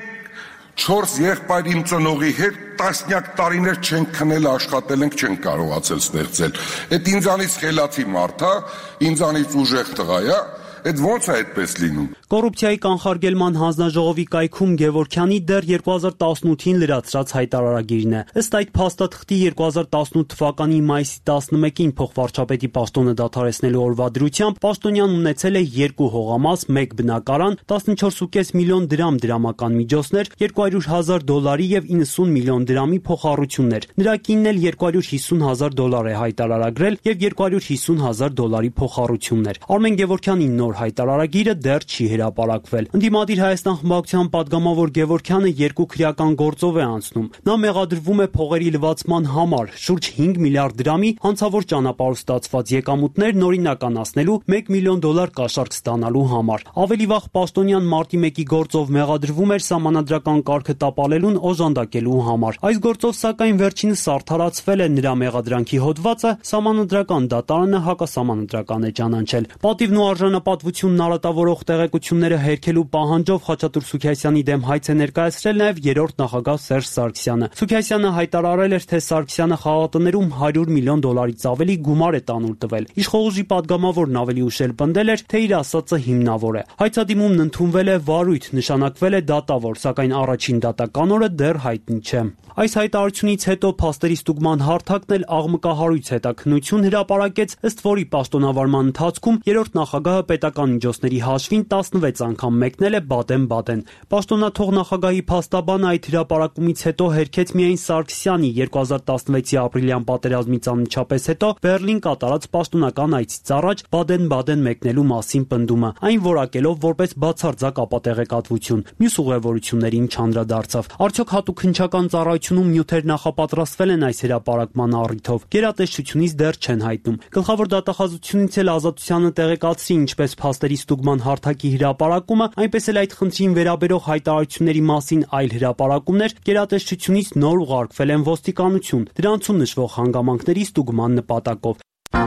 4 եղբայր իմ ծնողի հետ տասնյակ տարիներ չենք քնել, աշխատել ենք, չենք կարողացել ստեղծել։ Այդ ինձանից խելացի մարդ է, ինձանից ուժեղ տղա է, այդ ո՞նց է այդպես լինում։ Կոռուպցիայի կանխարգելման հանձնաժողովի կայքում Գևորգյանի դեռ 2018-ին լրացրած հայտարարագիրն է։ Ըստ այդ փաստաթղթի 2018 թվականի մայիսի 11-ին փոխվարչապետի պաշտոնը դադարեցնելու օրվա դրությամբ Պաշտոնյանն ունեցել է 2 հողամաս, 1 բնակարան, 14.5 միլիոն դրամ դրամական միջոցներ, $200,000 եւ $90 միլիոն փոխառություններ։ Նրա կինն էլ $250,000 է հայտարարագրել եւ $250,000 փոխառություններ։ Արմեն Գևորգյանի նոր հայտարարագիրը դեռ չի հրապարակվել։ Ընդդիմադիր Հայաստան խմբակցության падգամավոր Գևորգյանը 2 քրեական գործով է անցնում։ Նա մեղադրվում է փողերի լվացման համար շուրջ 5 միլիարդ դրամի հանցավոր ճանապարհով ստացված եկամուտներ նորինականացնելու $1 միլիոն կաշառք ստանալու համար։ Ավելի վաղ Պաշտոնյան մարտի 1-ի գործով մեղադրվում էր սահմանադրական կարգը տապալելուն օժանդակելու համար։ Այս գործով սակայն վերջինս արդարացվել է, նրա մեղադրանքի հոդվածը սահմանադրական դատարանը հակասահմանադրական է ճանաչել։ Պատիվն ու արժանապատվությունն արատավորող տեղեկությունները հերքելու պահանջով Խաչատուր Սուքեսյանի դեմ հայց է ներկայացրել նաև երրորդ նախագահ Սերժ Սարգսյանը։ Սուքեսյանը հայտարարել էր, թե Սարգսյանը խաղատներում $100 միլիոն ավելի գումար է տանուլ տվել։ Իշխող ուժի падգամավորն ավելի ուշ էլ պնդել էր, թե իր ասածը հիմնավոր է։ Հայցադիմումն ընդունվել է վարույթ, նշանակվել է դատավոր, սակայն առաջին դատական օրը դեռ հայտնի չէ։ Այս հայտարարությունից հետո փաստերի ստուգման հարթակն էլ աղմկահարույց հետաքննություն հրապարակեց, ըստ որի պաշտոնավարման ընթացքում երրորդ նախագահը պետական միջոցների հաշվին 16 անգամ մեկնել է Բադեն-Բադեն։ Պաշտոնաթող նախագահի փաստաբանը այդ հրապարակումից հետո հերքեց միայն Սարգսյանի 2016-ի ապրիլյան պատերազմից անմիջապես հետո Բեռլին կատարած պաշտոնական այցից առաջ Բադեն-Բադեն մեկնելու մասին պնդումը, այն որակելով որպես բացարձակ ապատեղեկատվություն։ Մյուս ուղևորություններին չանդրադարձավ։ Արդյոք հատուկ հնչական ծառայությունում նյութեր նախապատրաստվել են այս հրապարակման առիթով։ Գերատեսչությունից դեռ չեն հայտնում։ Գլխավոր դատախազությունից էլ Ազատությանը տեղեկացրի ինչպես փաստերի ստուգման հարթակի հրապարակումը, այնպես էլ այդ խնդրին վերաբերող հայտարարությունների մասին այլ հրապարակումներ գերատեսչությունից նոր ուղարկվել են ոստիկանություն, դրանցում նշվող հանգամանքների ստուգման նպատակով։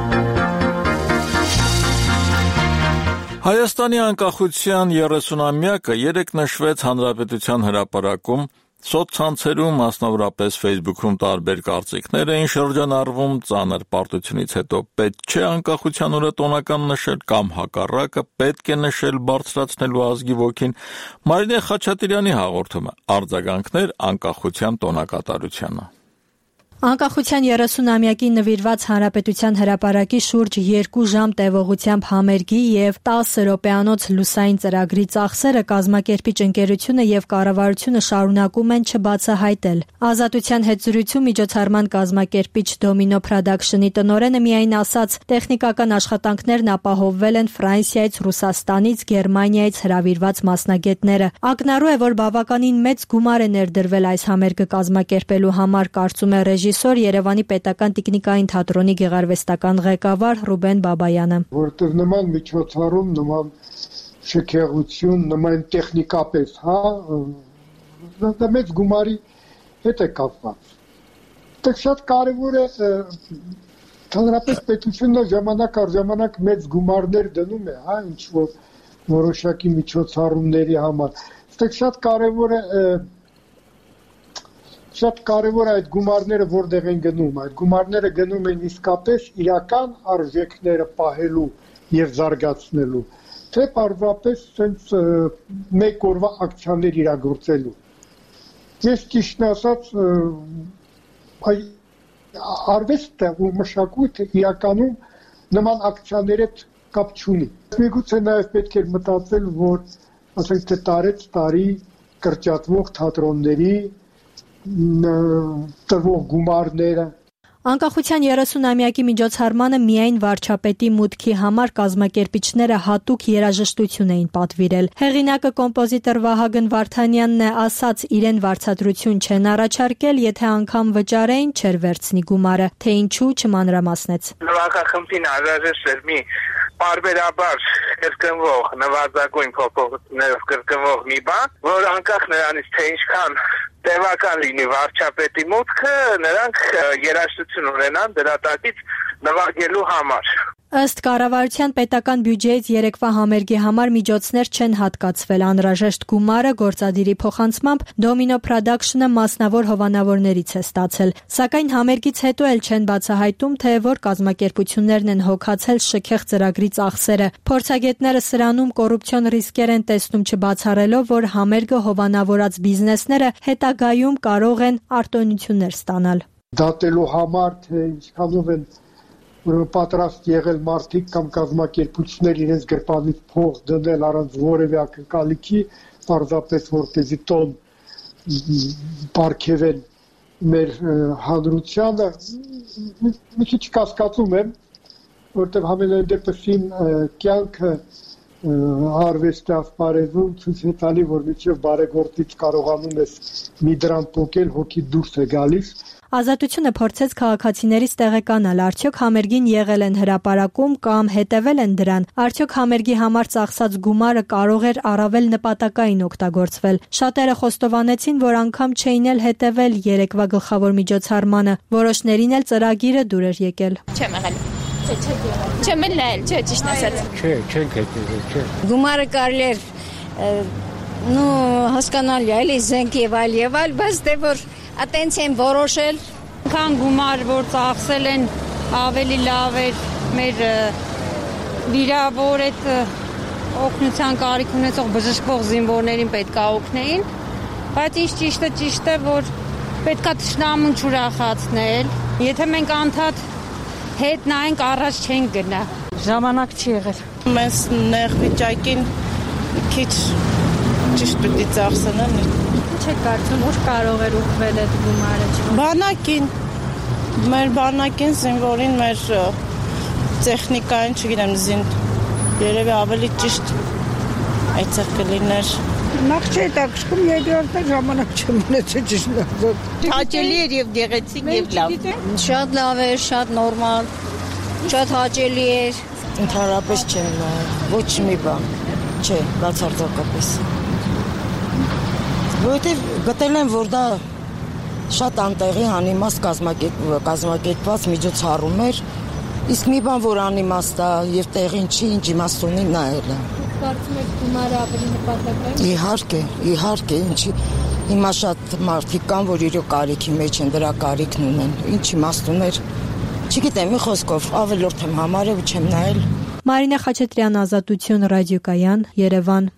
Հայաստանի անկախության 30-ամյակը երեկ նշվեց Հանրապետության հրապարակում, սոցցանցերում, մասնավորապես Facebook-ում տարբեր կարծիքներ էին շրջանառվում ծանր պարտությունից հետո պետք չէ անկախության օրը տոնական նշել կամ հակառակը պետք է նշել բարձրացնելու ազգի ոգին։ Մարինե Խաչատրյանի հաղորդումը արձագանքներ անկախության տոնակատարությանը։ Անկախության 30-ամյակին նվիրված Հանրապետության հրապարակի շուրջ 2 ժամ տևողությամբ համերգի եւ 10 րոպեանոց լուսային ծրագրի ծախսերը կազմակերպիչ ընկերությունը եւ կառավարությունը շարունակում են չբացահայտել։ Ազատության հետ զրույցում միջոցառման կազմակերպիչ Domino Production-ի տնօրենը միայն ասաց, տեխնիկական աշխատանքներն ապահովվել են Ֆրանսիայից, Ռուսաստանից, Գերմանիայից հրավիրված մասնագետները։ Ակնառու է, որ բավականին մեծ գումար է ներդրվել այս համերգը կազմակերպելու համար, կարծում է Երևանի պետական տիկնիկային թատրոնի գեղարվեստական ղեկավար Ռուբեն Բաբայանը։ Որտեղ նման միջոցառում, նման շքեղություն, նման տեխնիկապես, դա մեծ գումարի հետ է կապված։ Դա շատ կարևոր է, հանրապես պետությունը ժամանակ առ ժամանակ մեծ գումարներ դնում է, ինչ որ որոշակի միջոցառումների համար։ Դա շատ կարևոր է Շատ կարևոր է այդ գումարները որտեղ են գնում։ Այդ գումարները գնում են իսկապես իրական արժեքները պահելու եւ զարգացնելու, թե պարզապես sense մեկ օրվա ակցիաներ իրագործելու։ Ես ճիշտ ասած արվեստը ու մշակույթը իրականում նման ակցիաների հետ կապ չունի։ Միգուցե նաև պետք է մտածել, որ ասենք թե տարի կրճատվող թատրոնների տրվող գումարները Անկախության 30-ամյակի միջոցառմանը միայն վարչապետի մուտքի համար կազմակերպիչները հատուկ երաժշտություն էին պատվիրել։ Հեղինակը կոմպոզիտոր Վահագն Վարդանյանն է ասաց, իրեն վարձատրություն չեն առաջարկել, եթե անգամ վճարեին, չէր վերցնի գումարը, թե ինչու չմանրամասնեց։ Նվագախմբին անհրաժեշտ էր մի պարբերաբար կրկնվող նվազագույն փոփոխություններով կրկնվող մի բան, որ անկախ նրանից թե ինչքան տևական լինի վարչապետի մուտքը, նրանք երաժշտություն ունենան դրա տակից նվագելու համար։ Ըստ կառավարության պետական բյուջեից երեկվա համերգի համար միջոցներ չեն հատկացվել, անհրաժեշտ գումարը գործադիրի փոխանցմամբ Domino Production-ը մասնավոր հովանավորներից է ստացել, սակայն համերգից հետո էլ չեն բացահայտում, թե որ կազմակերպություններն են հոգացել շքեղ ծրագրի ծախսերը։ Փորձագետները սրանում կոռուպցիոն ռիսկեր են տեսնում չբացառելով, որ համերգը հովանավորած բիզնեսները հետագայում կարող են արտոնություններ ստանալ։ Դատելու համար թե ինչքանով են պատրաստ եղել մարդիկ կամ կազմակերպություններ իրենց գրպանից փող դնել առանց որևէ ակնկալիքի, պարզապես որպեսզի տոն պարգևեն մեր հանրությանը, մի քիչ կասկածում եմ, որտեղ ամենայն դեպքին կյանքը արվեստի ասպարեզում ցույց է տալի, որ միջև բարեգործից կարողանում ես մի դրամ փոկել, հոգի դուրս է գալիս։ Ազատությունը փորձեց քաղաքացիներից տեղեկանալ, արդյոք համերգին եղել են հրապարակում կամ հետևել են դրան, արդյոք համերգի համար ծախսած գումարը կարող էր առավել նպատակային օգտագործվել։ Շատերը խոստովանեցին, որ անգամ չէին էլ հետևել երեկվա գլխավոր միջոցառմանը, որոշներին էլ ծրագիրը դուր էր եկել։ Չեմ եղել։ Չեմ ելել, չէ, ճիշտ ասած։ Չենք հետևել, չէ։ Գումարը կարելի էր հասկանալի է, էլի զենք եւ այլ, բայց դե որ Ատենց են որոշել, քան գումար, որ ծախսել են, ավելի լավ էր մեր վիրավոր այդ օգնության կարիք ունեցող բժշկվող զինվորներին պետք է օգնեին, բայց ինչ ճիշտ է, որ պետք է թշնամուն չուրախացնել, եթե մենք անդադ հետ նայենք առաջ չենք գնա, ժամանակ չի եղել։ Մենք նեղ վիճակին քիչ ճիշտ պետք է ծախսենան։ Չէ կարծում, որ կարող էր ուղղվել այդ գումարը։ Բանակին, մեր բանակին, զինվորին, մեր տեխնիկային, չգիտեմ, երևի ավելի ճիշտ այդտեղ կլիներ։ Նախ չէ տակշքում, երկրորդը ժամանակ չեմ ունեցել ճիշտ ասած։ Հաճելի էր եւ գեղեցիկ եւ լավ։ Շատ լավ էր, շատ նորմալ, շատ հաճելի էր։ Ընդհանրապես չեմ ոչ մի բան, չէ, բացարձակապես։ Որովհետև գտել եմ, որ դա շատ անտեղի անիմաստ կազմակերպված միջոցառում էր, իսկ մի բան, որ անիմաստ է եւ տեղին չի, ինչ իմաստ ունի նայելը։ Կարծում եք գումարը ավելի նպատակային։ Իհարկե, ինչի հիմա շատ մարդիկ կան, որ իրոք կարիքի մեջ են, դրա կարիքն ունեն, ինչ իմաստ ուներ։ Չգիտեմ, մի խոսքով ավելորդ եմ համարել ու չեմ նայել։ Մարինե Խաչատրյան, Ազատություն, Ռադիոկայան, Երևան։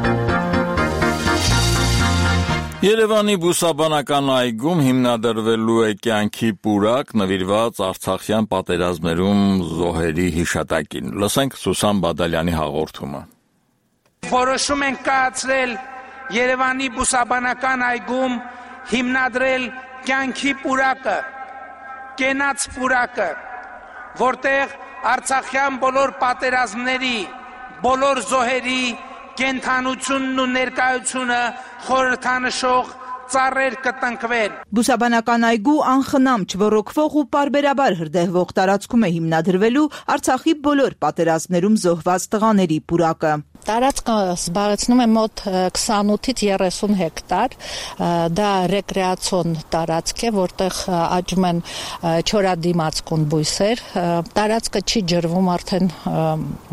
Երևանի Բուսաբանական այգում հիմնադրվելու է կյանքի պուրակ նվիրված Արցախյան պատերազմներում զոհերի հիշատակին։ Լսենք Սուսան Բադալյանի հաղորդումը։ Որոշում ենք կայացրել Երևանի Բուսաբանական այգում հիմնադրել կյանքի պուրակը, կենաց պուրակը, որտեղ Արցախյան բոլոր պատերազմների, բոլոր զոհերի կենթանությունն ու ներկայությունը խորհրդանշող ծառեր կտնկվեն։ Բուսաբանական այգու անխնամ չոռոգվող ու պարբերաբար հրդեհվող տարածքում է հիմնադրվելու Արցախի բոլոր պատերազմներում զոհված տղաների պուրակը։ Տարածքը զբաղեցնում է մոտ 28-ից 30 հեկտար, դա ռեկրեացիոն տարածք է, որտեղ աճում են չորադիմացկուն բույսեր, տարածքը չի ջրվում արդեն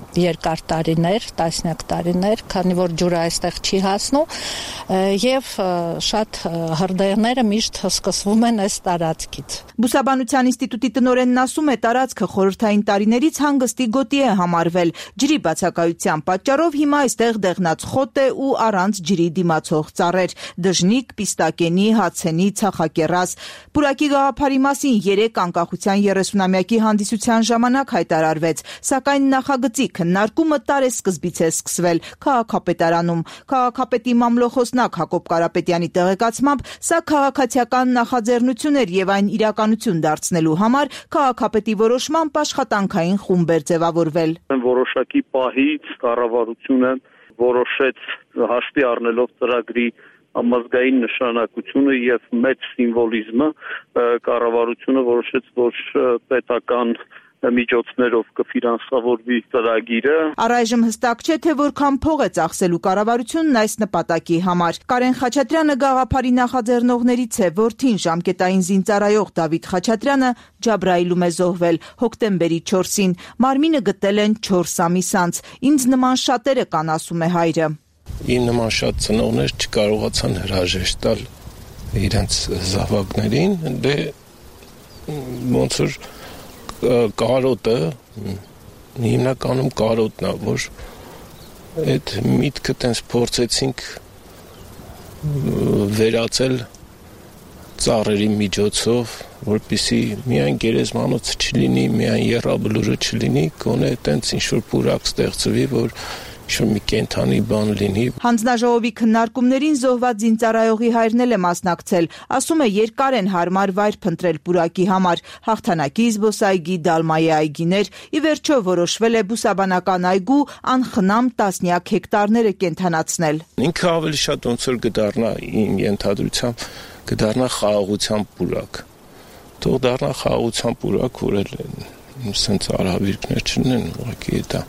երկար տարիներ, տասնյակ տարիներ, քանի որ ջուրը այստեղ չի հասնում, եւ շատ հրդեհները միշտ սկսվում են այս տարածքից։ Բուսաբանության ինստիտուտի տնօրենն ասում է, տարածքը խորհրդային տարիներից հանգստի գոտի է համարվել։ Ջրի բացակայության պատճառով հիմա այստեղ դեղնած խոտ է ու առանց ջրի դիմացող ծառեր՝ դժնիկ, պիստակենի, հացենի, ցախակեռաս։ Պուրակի գաղափարի մասին 3 անկախության 30-ամյակի հանդիսության ժամանակ հայտարարվեց, սակայն նախագծի քննարկումը տարեսկզբից է սկսվել քաղաքապետարանում։ Քաղաքապետի մամլոխոսնակ Հակոբ Կարապետյանի տեղեկացմամբ, սա քաղաքացիական նախաձեռնություն էր եւ այն իրականություն դարձնելու համար քաղաքապետի որոշմամբ աշխատանքային խումբ էր ձևավորվել։ Որոշակի պահից կառավարությունը որոշեց հաշվի առնելով ծրագրի համազգային նշանակությունը եւ մեծ սիմվոլիզմը, կառավարությունը որոշեց, որ պետական միջոցներով կֆինանսավորվի ծրագիրը։ Առայժմ հստակ չէ, թե որքան փող է ծախսելու կառավարությունն այս նպատակի համար։ Կարեն Խաչատրյանը գաղափարի նախաձեռնողներից է, որդին ժամկետային զինծառայող Դավիթ Խաչատրյանը Ջաբրայիլում է զոհվել հոկտեմբերի 4-ին։ Մարմինը գտել են 4 ամիս անց։ Ինձ նման շատերը կան, ասում է հայրը։ Իմ նման շատ ծնողներ չկարողացան հրաժեշտ տալ իրենց զավակներին, դե ոնց որ կարոտը, հիմնականում կարոտն է, որ այդ միտքը տենց փորձեցինք վերածել ծառերի միջոցով, որպեսզի միայն գերեզմանոց չլինի, միայն եռաբլուրը չլինի, գոնե տենց ինչ-որ պուրակ ստեղծվի, որ մի կենթանի բան լինի։ Հանձնաժողովի քննարկումներին զոհված զինծառայողի հայրն էլ է մասնակցել, ասում է, երկար են հարմար վայր փնտրել պուրակի համար, հաղթանակի զբոսայգի, Դալմայի այգիներ, ի վերջո որոշվել է բուսաբանական այգու անխնամ տասնյակ հեկտարները կենդանացնել։ Ինքը ավելի շատ ոնց որ կդառնա իմ ենթադրությամբ կդառնա խաղաղության պուրակ։ Թող դառնա խաղաղության պուրակ, որ էլ սենց արհավիրքներ չունեն, ուղղակի դա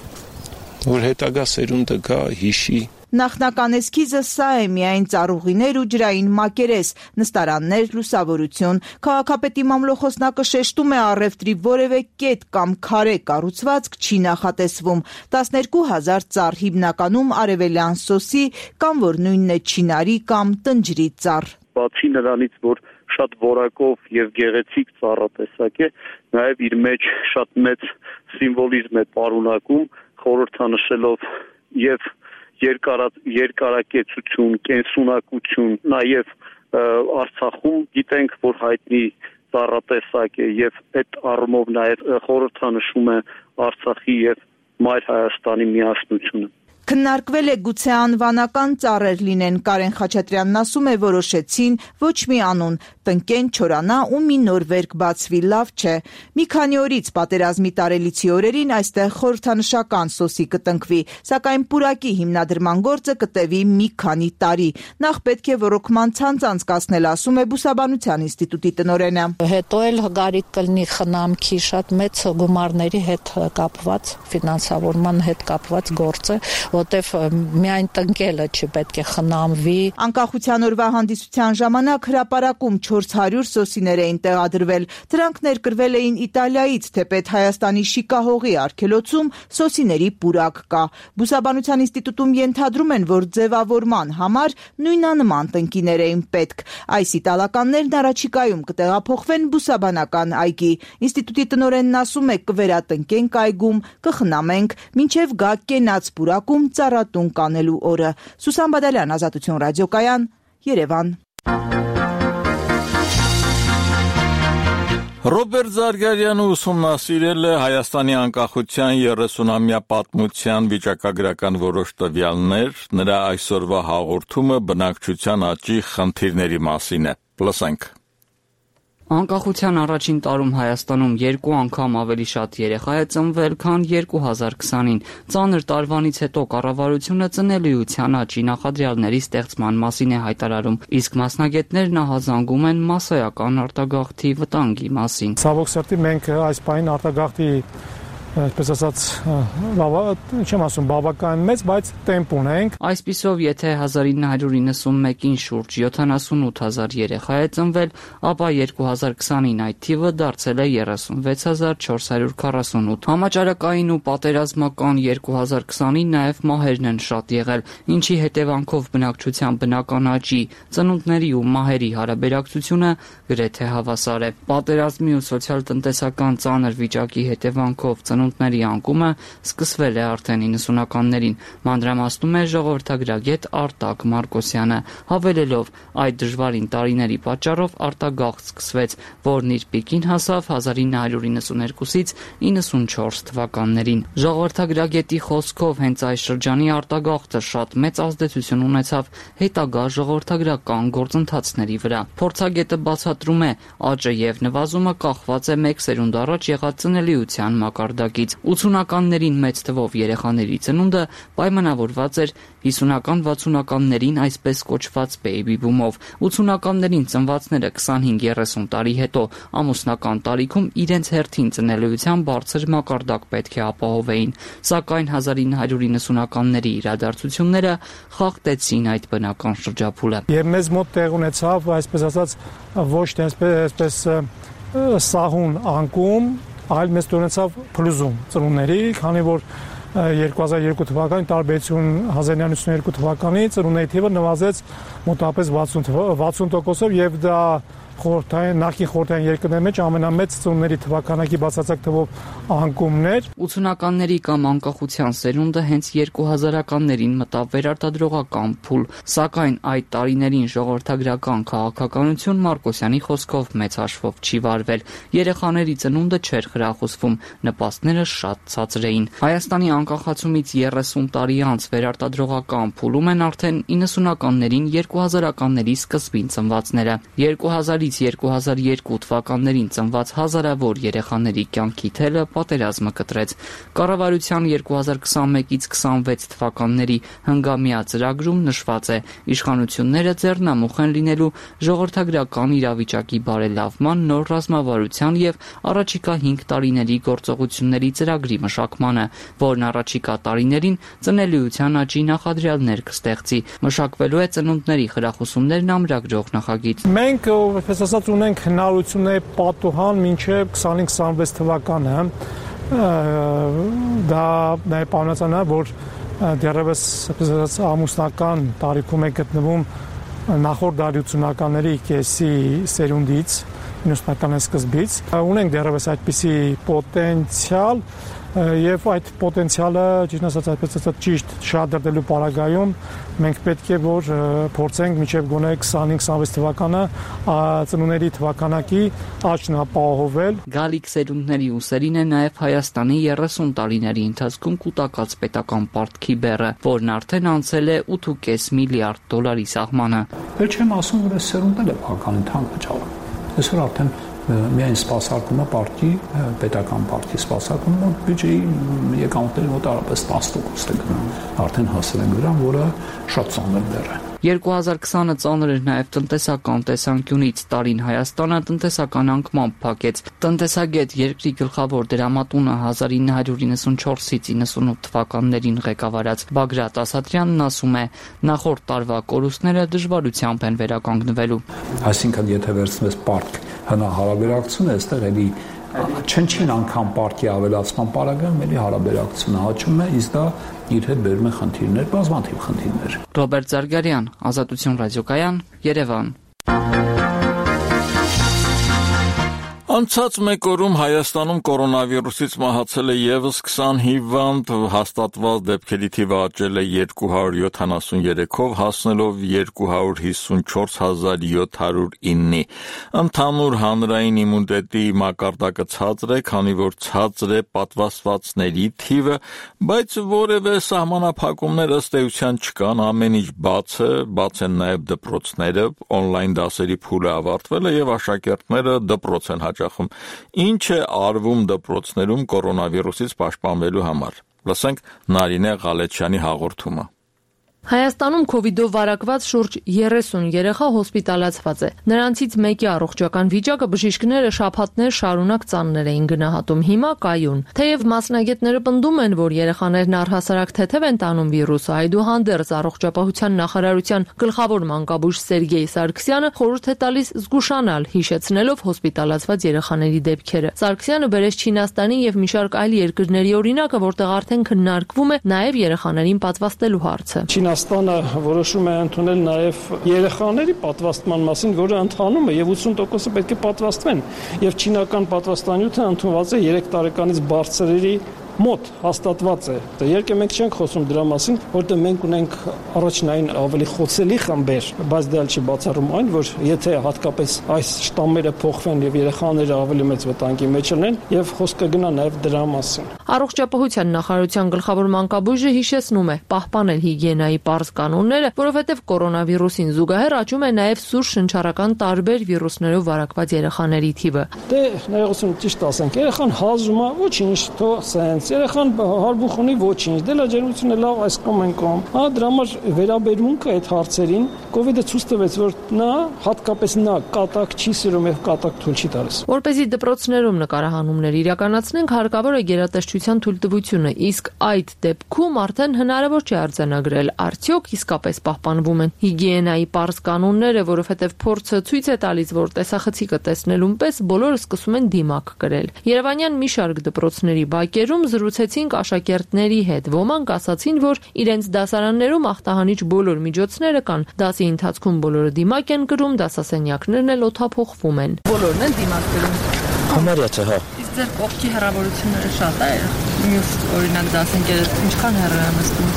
որ հետագա սերունդը գա հիշի։ Նախնական էսքիզը սա է, միայն ծառուղիներ ու ջրային մակերես, նստարաններ, լուսավորություն։ Քաղաքապետի մամլոխոսնակը շեշտում է, առևտրի որևէ կետ կամ քարե կառուցվածք չի նախատեսվում։ 12,000 ծառ, հիմնականում արևելյան սոսի կամ որ նույնն է չինարի կամ տնջրի ծառ։ Բացի նրանից, որ շատ որակով եւ գեղեցիկ ծառատեսակ է, նաեւ իր մեջ շատ մեծ սիմվոլիզմ է պարունակում, խորհրդանշելով եւ երկարակեցություն, կենսունակություն, նաեւ Արցախում գիտենք, որ հայտնի ծառատեսակ է եւ այդ առումով նաեւ խորհրդանշում է Արցախի եւ Մայր Հայաստանի միասնությունը։ Քննարկվել է գուցե անվանական ծառեր լինեն, Կարեն Խաչատրյանն ասում է, որոշեցին ոչ մի անուն, տնկեն, չորանա ու մի նոր վերք բացվի, լավ չէ։ Մի քանի օրից պատերազմի տարելիցի օրերին այստեղ խորհրդանշական սոսի կտնկվի, սակայն պուրակի հիմնադրման գործը կտևի մի քանի տարի։ Նախ պետք է ռոռոկման ցանց անցկացնել, ասում է Բուսաբանության ինստիտուտի տնօրենը։ Հետո էլ գարիկ կլինի խնամքի շատ մեծ գումարների հետ կապված, ֆինանսավորման հետ կապված գործ է, որտեվ միայն տնկելը չպետք է խնամվի։ Անկախության օրվա հանդիսության ժամանակ հրապարակում 400 սոսիներ էին տեղադրվել։ Դրանք ներկրվել էին Իտալիայից, թեպետ Հայաստանի Շիկահողի արգելոցում սոսիների պուրակ կա։ Բուսաբանության ինստիտուտում ենթադրում են, որ ձևավորման համար նույնանման տնկիներ էին պետք։ Այս իտալականներն առաջիկայում կտեղափոխվեն բուսաբանական այգի։ Ինստիտուտի տնօրենն ասում է, կվերատնկենք այգում, կխնամենք, մինչև գա կենաց պուրակում ծառատուն կանելու օրը։ Սուսան Բադալյան, Ազատություն ռադիոկայան, Երևան։ Ռոբերտ Զարգարյանը ուսումնասիրել է Հայաստանի անկախության 30-ամյա պատմության վիճակագրական որոշ տվյալներ, նրա այսօրվա հաղորդումը բնակչության աճի խնդիրների մասին է։ Լսենք։ Անկախության առաջին տարում Հայաստանում 2 անգամ ավելի շատ երեխա է ծնվել, քան 2020-ին։ Ծանր տարվանից հետո կառավարությունը ծնելիության աճի նախադրյալների ստեղծման մասին է հայտարարում, իսկ մասնագետներն ահազանգում են մասսայական արտագաղթի վտանգի մասին։ Ցավոք սրտի մենք այս պահին արտագաղթի այսպես ասած, չեմ ասում բավական մեծ, բայց տեմպ ունենք։ Այսպիսով, եթե 1991-ին շուրջ 78000 երեխա է ծնվել, ապա 2020-ին այդ թիվը դարձել է 36448։ Համաճարակային ու պատերազմական 2020-ին նաև մահերն են շատ եղել, ինչի հետևանքով բնակչության բնական աճի, ծնունդների ու մահերի հարաբերակցությունը գրեթե հավասար է։ Պատերազմի ու սոցիալ-տնտեսական ծանր վիճակի հետևանքով ծնունդների անկումը սկսվել է արդեն 90-ականներին, մանրամասնում է ժողովրդագրագետ Արտակ Մարկոսյանը, հավելելով այդ դժվարին տարիների պատճառով արտագաղթ սկսվեց, որն իր պիկին հասավ 1992-ից 94 թվականներին։ Ժողովրդագրագետի խոսքով հենց այս շրջանի արտագաղթը շատ մեծ ազդեցություն ունեցավ հետագա ժողովրդագրական գործընթացների վրա։ Փորձագետը բացատրում է, աճը եւ նվազումը կախված է մեկ սերունդ առաջ եղած ծնելիության մակարդակից։ 80-ականներին մեծ թվով երեխաների ծնունդը պայմանավորված էր 50-60-ականներին այսպես կոչված baby boom-ով։ 80-ականներին ծնվածները 25-30 տարի հետո ամուսնական տարիքում իրենց հերթին ծնելիության բարձր մակարդակ պետք է ապահովեին, սակայն 1990-ականների իրադարձությունները խախտեցին այդ բնական շրջափուլը։ Եվ մեզ մոտ տեղ ունեցավ, այսպես ասած, ոչ թե այսպես սահուն անկում, այլ մեզ ունեցավ փլուզում ծնունդների, քանի որ 2002 թվականին տարբերություն 1992 թվականի ծնունդների թիվը նվազեց մոտավորապես 60%-ով եւ դա նախին խորհրդային երկրների մեջ ամենամեծ ծնունդների թվականակի բացարձակ թվով անկումներ։ 80-ականների կամ անկախության սերունդը հենց 2000-ականներին մտավ վերարտադրողական փուլ, սակայն այդ տարիներին ժողովրդագրական քաղաքականություն Մարկոսյանի խոսքով մեծ հաշվով չի վարվել։ Երեխաների ծնունդը չէր խրախուսվում, նպաստները շատ ցածր էին։ Հայաստանի անկախացումից 30 տարի անց վերարտադրողական փուլում են արդեն 90-ականներին 2000-ականների սկզբին ծնվածները։ 2000-2002 թվականներին ծնված հազարավոր երեխաների կյանքի թելը պատերազմը կտրեց։ Կառավարության 2021-ից 26 թվականների հնգամյա ծրագրում նշված է. իշխանությունները ձեռնամուխ են լինելու ժողովրդագրական իրավիճակի բարելավման, նոր ռազմավարության եւ առաջիկա 5 տարիների գործողությունների ծրագրի մշակմանը, որն առաջիկա տարիներին ծնելիության աճի նախադրյալներ կստեղծի։ Մշակվելու է ծնունդների խրախուսումներն ամրագրող նախագիծ։ Մենք այսպես ասած ունենք հնարավորությունների պատուհան մինչև 25-26 թվականը, դա նաև պարունակում է, որ դեռևս այսպես ասած ամուսնական տարիքում է գտնվում նախորդ դարի 80-ականների կեսի սերունդից, 90-ականների սկզբից։ Ունենք դեռևս այդպիսի պոտենցիալ եւ այդ պոտենցիալը, ճիշտ ասած, այսպես ասած ճիշտ շահադրելու պարագայում մենք պետք է որ փորձենք մինչեւ գոնե 25-26 թվականը ծնունդների թվականակի աճն ապահովել։ Գալիք սերունդների ուսերին է նաև Հայաստանի 30 տարիների ընթացքում կուտակած պետական պարտքի բեռը, որն արդեն անցել է 8.5 միլիարդ դոլարի սահմանը։ Դեռ չեմ ասում, որ այս սերունդն է բավականին թանկ վճարում։ Այսօր արդեն միայն սպասարկումը պարտքի, պետական պարտքի սպասարկումը բյուջեի եկամուտների մոտավորապես 10% է գնում։ Արդեն հասել են դրան, որը շատ ծանր բեռ է։ 2020-ը ծանր էր նաև տնտեսական տեսանկյունից։ Տարին Հայաստանը տնտեսական անկման փակեց։ Տնտեսագետ երկրի գլխավոր դրամատունը 1994-ից 98 թվականներին ղեկավարած Բագրատ Ասատրյանն ասում է, նախորդ տարվա կորուստները դժվարությամբ են վերականգնվելու։ Այսինքն, եթե վերցնես պարտք հարաբերակցությունը, այստեղ էլի չնչին անգամ պարտքի ավելացման պարագայում էլի հարաբերակցությունը աճում է, իսկ դա իր հետ բերում է խնդիրներ, բազմաթիվ խնդիրներ։ Ռոբերտ Զարգարյան, Ազատություն ռադիոկայան, Երևան։ Անցած մեկ օրում Հայաստանում կորոնավիրուսից մահացել է եւս 20 հիվանդ, հաստատված դեպքերի թիվը աճել է 273-ով, հասնելով 254709-ի։ Ընդհանուր հանրային իմունիտետի մակարդակը ցածր է, քանի որ ցածր է պատվաստվածների թիվը, բայց որևէ սահմանափակումներ ըստ էության չկան, ամեն ինչ բաց են նաեւ դպրոցները, օնլայն դասերի փուլը ավարտվել է եւ աշակերտները դպրոց են Ինչ է արվում դպրոցներում կորոնավիրուսից պաշտպանվելու համար։ Լսենք Նարինե Ղալեչյանի հաղորդումը։ Հայաստանում COVID-ով վարակված շուրջ 30 երեխա հոսպիտալացված է։ Նրանցից մեկի առողջական վիճակը բժիշկները շաբաթներ շարունակ ծանր էին գնահատում, հիմա կայուն։ Թեև մասնագետները պնդում են, որ երեխաներն առհասարակ թեթև են տանում վիրուսը, այդուհանդերձ առողջապահության նախարարության գլխավոր մանկաբույժ Սերգեյ Սարգսյանը խորհուրդ է տալիս զգուշանալ, հիշեցնելով հոսպիտալացված երեխաների դեպքերը։ Սարգսյանը բերեց Չինաստանի եւ մի շարք այլ երկրների օրինակը, որտեղ արդեն քննարկվում է նաեւ երեխաներին պատվաստելու հարցը։ Չինաստանը որոշում է ընդունել նաև երեխաների պատվաստման մասին, որը ընթանում է եւ 80%-ը պետք է պատվաստվեն, եւ չինական պատվաստանյութը ընդունված է 3 տարեկանից բարձրերի մոտ հաստատված է։ Իհարկե մենք չենք խոսում դրա մասին, որտեղ մենք ունենք առաջնային ավելի խոցելի խմբեր, բայց դա չի բացառում այն, որ եթե հատկապես այս շտամերը փոխվեն եւ երեխաները ավելի մեծ վտանգի մեջ լինեն, եւ խոսքը գնա նաեւ դրա մասին։ Առողջապահության նախարարության գլխավոր մանկաբույժը հիշեցնում է պահպանել հիգիենայի պարզ կանոնները, որովհետեւ կորոնավիրուսին զուգահեռ աճում է նաեւ սուր շնչառական տարբեր վիրուսներով վարակված երեխաների թիվը։ Դե ներողություն ճիշտ ասենք, երեխան հազում է, ոչինչ, թո սենց երեխան հարբուխ ունի ոչինչ, դե լաջերությունը լավ այս կողմ են կողմ։ Դրա համար վերաբերմունքը այդ հարցերին COVID-ը ցույց տվեց, որ նա հատկապես նա կատակ չի սիրում եւ կատակ թույլ չի տալիս։ Որպեսզի դպրոցներում նկարահանումներ իրականացնենք, հարկավոր է գերատեսչության թույլտվությունը, իսկ այդ դեպքում արդեն հնարավոր չէ արձանագրել, արդյոք իսկապես պահպանվում են հիգիենայի պարզ կանոնները, որովհետեւ փորձը ցույց է տալիս, որ տեսախցիկը տեսնելուն պես բոլորը սկսում են դիմակ կրել։ Երևանյան մի շարք դպրոցների բակերում զրուցեցինք աշակերտների հետ։ Ոմանք ասացին, որ իրենց դասարաններում ախտահանիչ բոլոր միջոցները կան։ Դասի ընթացքում բոլորը դիմակ են կրում, դասասենյակներն էլ օդափոխվում են։ Բոլորն են դիմակ կրում։ Համարյա չէ, հա։ Իսկ ձեր կողքի հեռավորությունները շատ է։ Մյուս օրինակ դասընկերները ինչքան հեռու են նստում։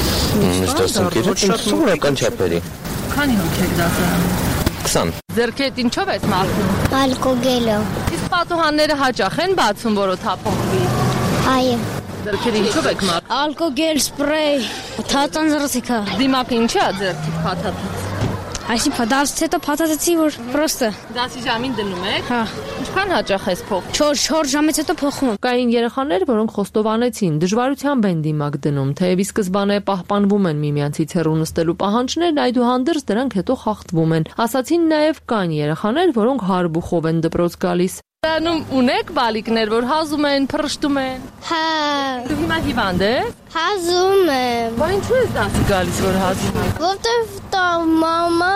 Միշտ դասընկերները սովորական չափերի։ Քանի հոգի եք դասարանում։ 20։ Ձերքերդ ինչով ես մաքրում։ Ալկոգելով։ Իսկ պատուհանները հաճախ են բացում, որ օդափոխվի։ Այո։ Ձերքերը ինչով եք մաքրում։ Ալկոգել սպրեյ, թաթան զրսիկա։ Դիմակը ինչ է ձերքի փաթաթից։ Այսինքն դասից հետո փաթաթեցի, որ պրոստը։ Դասի ժամին դնում եք։ Հա։ Ինչքան հաճախ ես փոխում։ 4 ժամից հետո փոխում եմ։ Կային երեխաներ, որոնք խոստովանեցին, դժվարությամբ են դիմակ դնում, թեև ի սկզբանե պահպանվում են միմյանցից հեռու նստելու պահանջներն, այդուհանդերձ դրանք հետո խախտվում են։ Ասացին նաև կան երեխաներ, որոնք հարբուխով են դպրոց գալիս։ Դանում ունեք բալիկներ, որ հազում են, փռշտում են։ Հա։ Դու հիմա հիվանդ ես։ Հազում եմ։ Բայց ինչու ես դասի գալիս, որ հազում ես։ Որտեվ մամա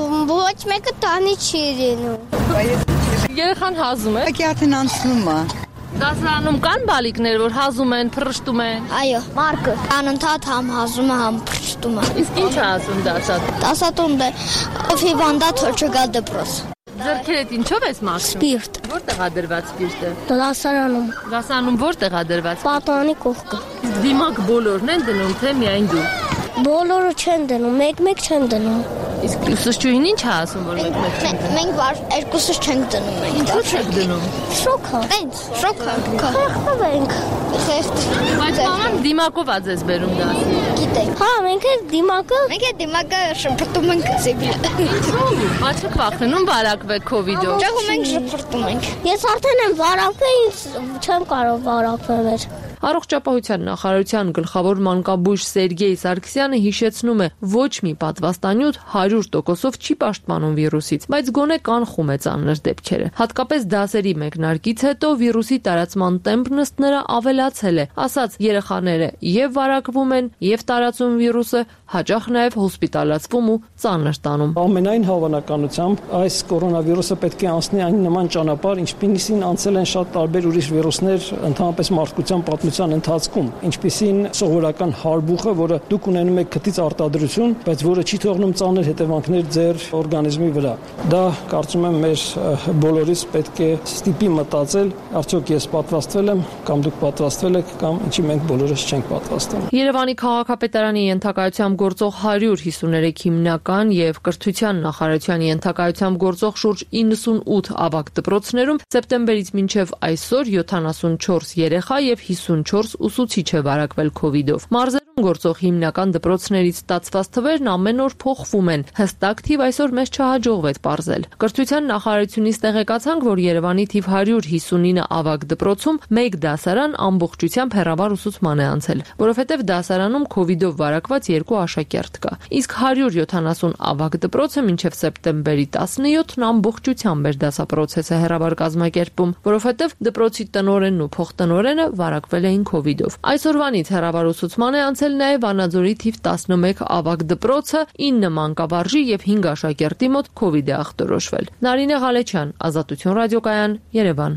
ոչ մեկը տանի չի լինում։ Երեխան հազում է։ Ակյաթն անցնում է։ Դասարանում կան բալիկներ, որ հազում են, փռշտում են։ Այո, Մարկը անընդհատ համ հազում է, համ փռշտում է։ Իսկ ինչ է ասում դասատու։ Դասատուն դե հիվանդա թող չգա դպրոց։ Ձերքերդ ինչով ես մաքրում։ Սպիրտ։ Որտեղ է դրված սպիրտը։ Դասարանում։ Դասարանում որտեղ է դրված։ Պատանի կողքը։ Դիմակ բոլորն են դնում, թե միայն դու։ Բոլորը չեն դնում, մեկ չեն դնում։ Իսկ ուսուցչուհին ինչ է ասում, որ մեկ չեն դնում։ Մենք երկուսս չենք դնում մենք։ Ինչու չեք դնում։ Շոկա։ Էնց, շոկա։ Խեղդվում ենք։ Խեղդ։ Բայց մաման դիմակով է ձեզ բերում դասի։ Գիտեք։ Հա, մենք էլ դիմակը շփրտում ենք սիբիլ։ Բայց չեք վախենում վարակվեք COVID-ով։ Ճեղում ենք շփրտում ենք։ Ես արդեն եմ վարակվել, չեմ կարող վարակվել։ Առողջապահության նախարարության գլխավոր մանկաբույժ Սերգեյ Սարգսյանը հիշեցնում է, ոչ մի պատվաստանյութ 100%-ով չի պաշտպանում վիրուսից, բայց գոնե կանխում է ծանր դեպքերը։ Հատկապես դասերի մեկնարկից հետո վիրուսի տարածման տեմպն ըստ նրա ավելացել է, ասած երեխաները եւ վարակվում են, եւ տարածում վիրուսը, հաճախ նաեւ հոսպիտալացվում ու ծանր տանում։ Ամենայն հավանականությամբ այս կորոնավիրուսը պետք է անցնի այն նման ճանապարհ, ինչպիսին անցել են շատ տարբեր ուրիշ վիրուսներ ընդհանրապես մարդկության պատմության ընթացքում, ինչպիսին սովորական հարբուխը, որը դուք ունենում եք քթից արտադրություն, բայց որը չի թողնում ծանր հետևանքներ ձեր օրգանիզմի վրա։ Դա կարծում եմ մեր բոլորիս պետք է ստիպի մտածել, արդյոք ես պատվաստվել եմ կամ դուք պատվաստվել եք կամ ինչի մենք բոլորս չենք պատվաստվում։ Երևանի քաղաքապետարանի ենթակայությամբ գործող 153 հիմնական եւ կրթության նախարարության ենթակայությամբ գործող շուրջ 98 ավագ դպրոցներում սեպտեմբերից մինչև այսօր 74 երեխա եւ 50 64 ուսուցիչ է վարակվել COVID-ով։ Մարզերում գործող հիմնական դպրոցներից ստացված թվերն ամեն օր փոխվում են։ Հստակ թիվ այսօր մեզ չհաջողվեց պարզել։ Կրթության նախարարությունից տեղեկացանք, որ Երևանի թիվ 159 ավագ դպրոցում մեկ դասարան ամբողջությամբ հեռավար ուսուցման է անցել, որովհետև դասարանում COVID-ով վարակված 2 աշակերտ կա։ Իսկ 170 ավագ դպրոցը մինչև սեպտեմբերի 17-ն ամբողջությամբ էր դասապրոցես է հեռավար կազմակերպում, որովհետև դպրոցի տնօրենն ու փոխտնօրենը վարակվել էին COVID-ով։ Այսօրվանից հեռավար ուսուցման է անցել նաև Վանաձորի թիվ 11 ավագ դպրոցը, 9 մանկավարժի եւ 5 աշակերտի մոտ COVID է ախտորոշվել։ Նարինե Ղալեչյան, Ազատություն ռադիոկայան, Երևան։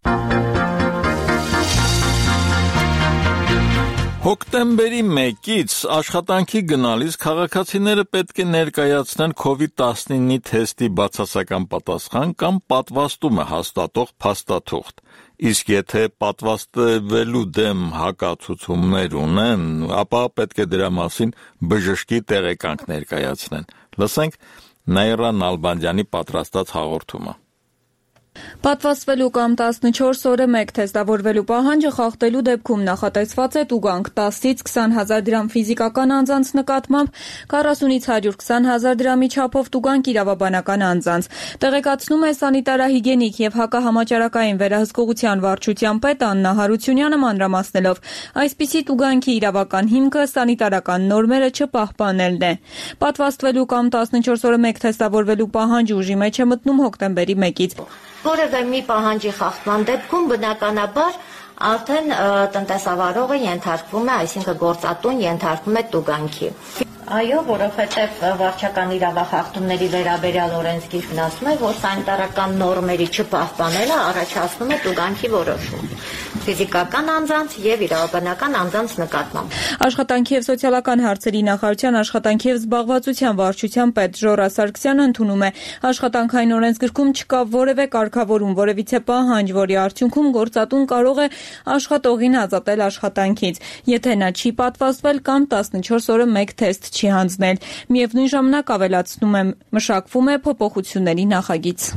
Հոկտեմբերի 1-ից աշխատանքի գնալիս քաղաքացիները պետք է ներկայացնեն COVID-19-ի թեստի բացասական պատասխան կամ պատվաստումը հաստատող փաստաթուղթ։ Իսկ եթե պատվաստվելու դեմ հակացուցումներ ունեն, ապա պետք է դրա մասին բժշկի տեղեկանք ներկայացնեն։ Լսենք Նաիրա Նալբանդյանի պատրաստած հաղորդումը։ Պատվաստվելու կամ 14 օրը մեկ թեստավորվելու պահանջը խախտելու դեպքում նախատեսված է տուգանք 10-ից 20,000 դրամ ֆիզիկական անձանց նկատմամբ, 40-ից 120,000 դրամի չափով տուգանք իրավաբանական անձանց։ Տեղեկացնում է սանիտարահիգիենիկ եւ հակահամաճարակային վերահսկողության վարչության պետ Աննա Հարությունյանը մանրամասնելով, այսպիսի տուգանքի իրավական հիմքը սանիտարական նորմերը չպահպանելն է։ Պատվաստվելու կամ 14 օրը մեկ թեստավորվելու պահանջը ուժի մեջ է մտնում հոկտեմբերի 1-ից։ Որևէ մի պահանջի խախտման դեպքում բնականաբար արդեն տնտեսավարողը ենթարկվում է, այսինքն գործատուն ենթարկվում է տուգանքի։ Այո, որովհետև վարչական իրավախախտումների վերաբերյալ օրենսգիրքն ասում է, որ սանիտարական նորմերի չպահպանելը առաջացնում է տուգանքի որոշում ֆիզիկական անձանց եւ իրավաբանական անձանց նկատմամբ։ Աշխատանքի եւ սոցիալական հարցերի նախարարության աշխատանքի եւ զբաղվածության վարչության պետ Ժորա Սարգսյանը ընդունում է, աշխատանքային օրենսգրքում չկա որևէ կարգավորում, որևիցե պահանջ, որի արդյունքում գործատուն կարող է աշխատողին ազատել աշխատանքից, եթե նա չի պատվաստվել կամ 14 օրը մեկ թեստ չի հանձնել։ Միևնույն ժամանակ ավելացնում է, մշակվում է փոփոխությունների նախագիծ։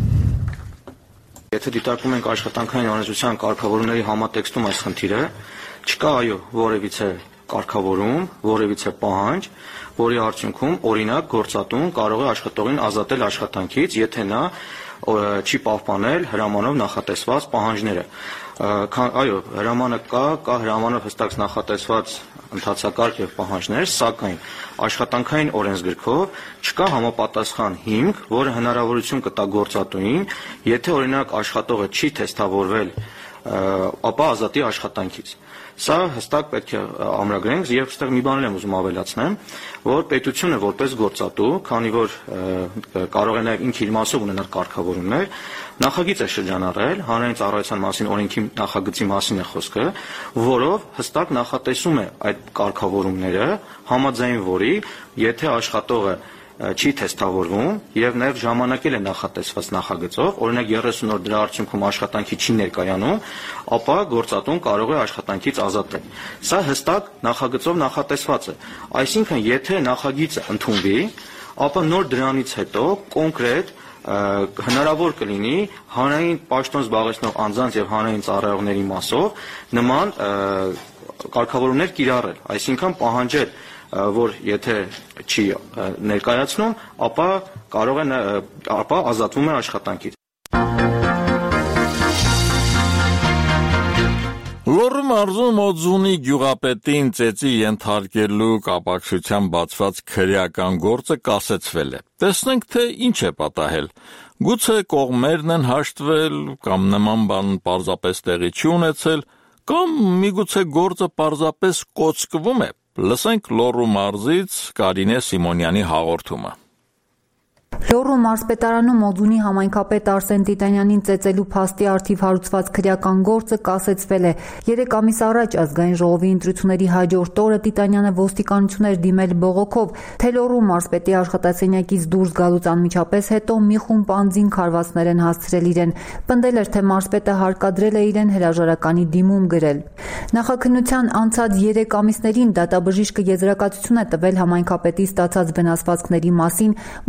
Եթե դիտարկում ենք աշխատանքային օրենսդրության կարգավորումների համատեքստում այս խնդիրը, չկա այո որևիցե կարգավորում, որևիցե պահանջ, որի արդյունքում օրինակ գործատուն կարող է աշխատողին ազատել աշխատանքից, եթե նա չի պահպանել հրամանով նախատեսված պահանջները։ Այո, հրամանը կա հրամանով հստակ նախատեսված ընթացակարգ եւ պահանջներ, սակայն աշխատանքային օրենսգրքով չկա համապատասխան հիմք, որը հնարավորություն կտա գործատուին, եթե օրինակ աշխատողը չի թեստավորվել, ապա ազատի աշխատանքից։ Սա հստակ պետք է ամրագրենք եւ այստեղ մի բան եմ ուզում ավելացնեմ, որ պետությունը որպես գործատու, քանի որ կարող է նաեւ ինքը իր մասով ունենալ կարգավորումներ, նախագիծ է շրջանառել հանրային ծառայության մասին օրենքի նախագծի մասին է խոսքը, որով հստակ նախատեսում է այդ կարգավորումները, համաձայն որի եթե աշխատողը չի թեստավորվում եւ նաեւ ժամանակել է նախատեսված նախագծով, օրինակ 30 օր դրա արդյունքում աշխատանքի չի ներկայանում, ապա գործատուն կարող է աշխատանքից ազատել։ Սա հստակ նախագծով նախատեսված է։ Այսինքն, եթե նախագիծը ընդունվի, ապա նոր դրանից հետո կոնկրետ հնարավոր կլինի հանրային պաշտոն զբաղեցնող անձանց եւ հանրային ծառայողների մասով նման կարգավորումներ կիրառել, այսինքն պահանջել, որ եթե չի ներկայացնում, ապա կարող է ազատվում է աշխատանքից։ Լոռու մարզում Օձունի գյուղապետին ծեծի ենթարկելու կապակցությամբ բացված քրեական գործը կասեցվել է։ Տեսնենք, թե ինչ է պատահել։ Գուցե կողմերն են հաշտվել կամ նման բան պարզապես տեղի չի ունեցել, կամ միգուցե գործը պարզապես կոծկվում է։ Լսենք Լոռու մարզից Կարինե Սիմոնյանի հաղորդումը։ Լոռու մարզպետարանում Օձունի համայնքապետ Արսեն Տիտանյանին ծեծելու փաստի առթիվ հարուցված քրեական գործը կասեցվել է։ 3 ամիս առաջ ազգային ժողովի ընտրությունների հաջորդ օրը Տիտանյանը ոստիկանություն էր դիմել բողոքով, թե Լոռու մարզպետի աշխատասենյակից դուրս գալուց անմիջապես հետո մի խումբ անձին քարվածներ են հասցրել իրեն։ Պնդել էր, թե մարզպետը հարկադրել է իրեն հրաժարականի դիմում գրել։ Նախաքննության անցած 3 ամիսներին դատաբժիշկը եզրակացություն է տվել համայնքապետի ստացած վնասվածքների մասին, մանրամասն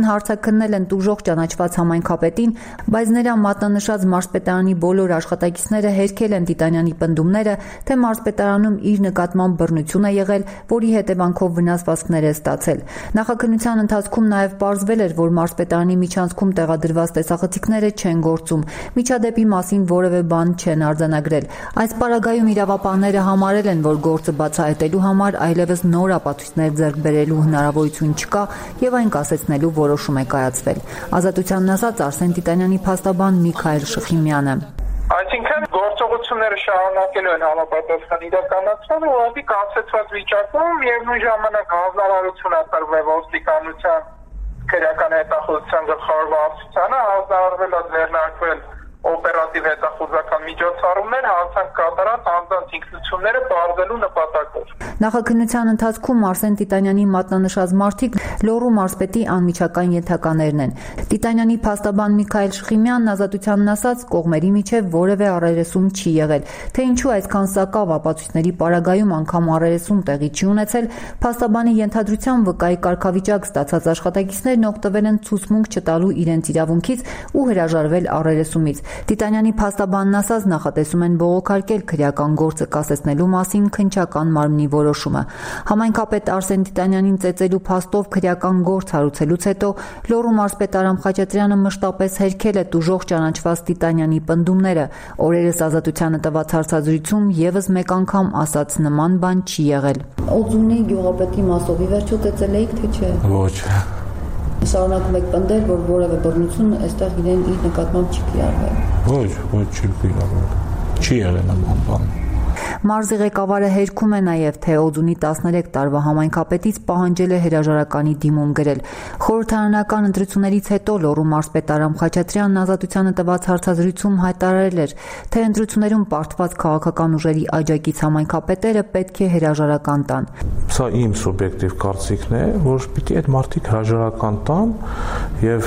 Կառավարությունն հարցաքննել են տուժող ճանաչված համայնքապետին, բայց նրա մատնանշած մարզպետարանի բոլոր աշխատակիցները հերքել են Տիտանյանի պնդումները, թե մարզպետարանում իր նկատմամբ բռնություն է եղել, որի հետևանքով վնասվածքներ է ստացել։ Նախաքննության ընթացքում նաև պարզվել էր, որ մարզպետարանի միջանցքում տեղադրված տեսախցիկները չեն գործում, միջադեպի մասին որևէ բան չեն արձանագրել։ Այս պարագայում իրավապահները համարել են, որ գործը բացահայտելու համար այլևս նոր ապացույցներ ձեռք բերելու հնարավորություն չկա եւ այն կասեցնելու որոշում է կայացվել։ Ազատությանն ասաց Արսեն Տիտանյանի փաստաբան Միքայել Շխիմյանը։ Այսինքն գործողությունները շարունակելու են համապատասխան իրականացման, ուղղակի կասեցված վիճակում եւ նույն ժամանակ հանձնարարություն է տրվել ոստիկանության քրեական հետախուզության գլխավոր վարչությանը, հանձնարարվել է ձեռնարկվել օպերատիվ հետախուզական միջոցառումներ հանցանք կատարած անձանց ինքնությունները բարձելու նպատակով։ Նախաքննության ընթացքում Արսեն Տիտանյանի մատնանշած մարդիկ Լոռու մարզպետի անմիջական ենթականերն են։ Տիտանյանի փաստաբան Միքայել Շխիմյանն ազատությանն ասաց, կողմերի միջև որևէ առերեսում չի եղել, թե ինչու այսքան սակավ ապացույցների պարագայում անգամ առերեսում տեղի չի ունեցել, փաստաբանի ենթադրությամբ վկայի կարգավիճակ ստացած աշխատակիցներն օգտվել են ցուցմունք չտալու իրենց իրավունքից ու հրաժարվել առերեսումից։ Տիտանյանի փաստաբանն ասաց, նախատեսում են բողոքարկել քրեական գործը կասեցնելու մասին քննչական մարմնի որոշումը։ Համայնքապետ Արսեն Տիտանյանին ծեծելու փաստով քրեական գործ հարուցելուց հետո Լոռու մարզպետ Արամ Խաչատրյանը մշտապես հերքել է տուժող ճանաչված Տիտանյանի պնդումները։ Օրերս ազատությանը տված հարցազրույցում եւս մեկ անգամ ասաց նման բան չի եղել։ Օձունի գյուղապետի մասով ի վերջո ծեծել եք, թե չէ։ Ոչ։ Շարունակում եք պնդել, որ որևէ բռնություն այստեղ իրեն իր նկատմամբ չի կիրառվել։ Ոչ չի կիրառվել։ Չի եղել նման բան։ Մարզի ղեկավարը հերքում է նաև, թե Օձունի 13 տարվա համայնքապետից պահանջել է հրաժարականի դիմում գրել։ Խորհրդարանական ընտրություններից հետո Լոռու մարզպետ Արամ Խաչատրյանն ազատությանը տված հարցազրույցում հայտարարել էր, թե ընտրություններում պարտված քաղաքական ուժերի աջակից համայնքապետերը պետք է հրաժարական տան։ Սա իմ սուբյեկտիվ կարծիքն է, որ պիտի այդ մարդիկ հրաժարական տան եւ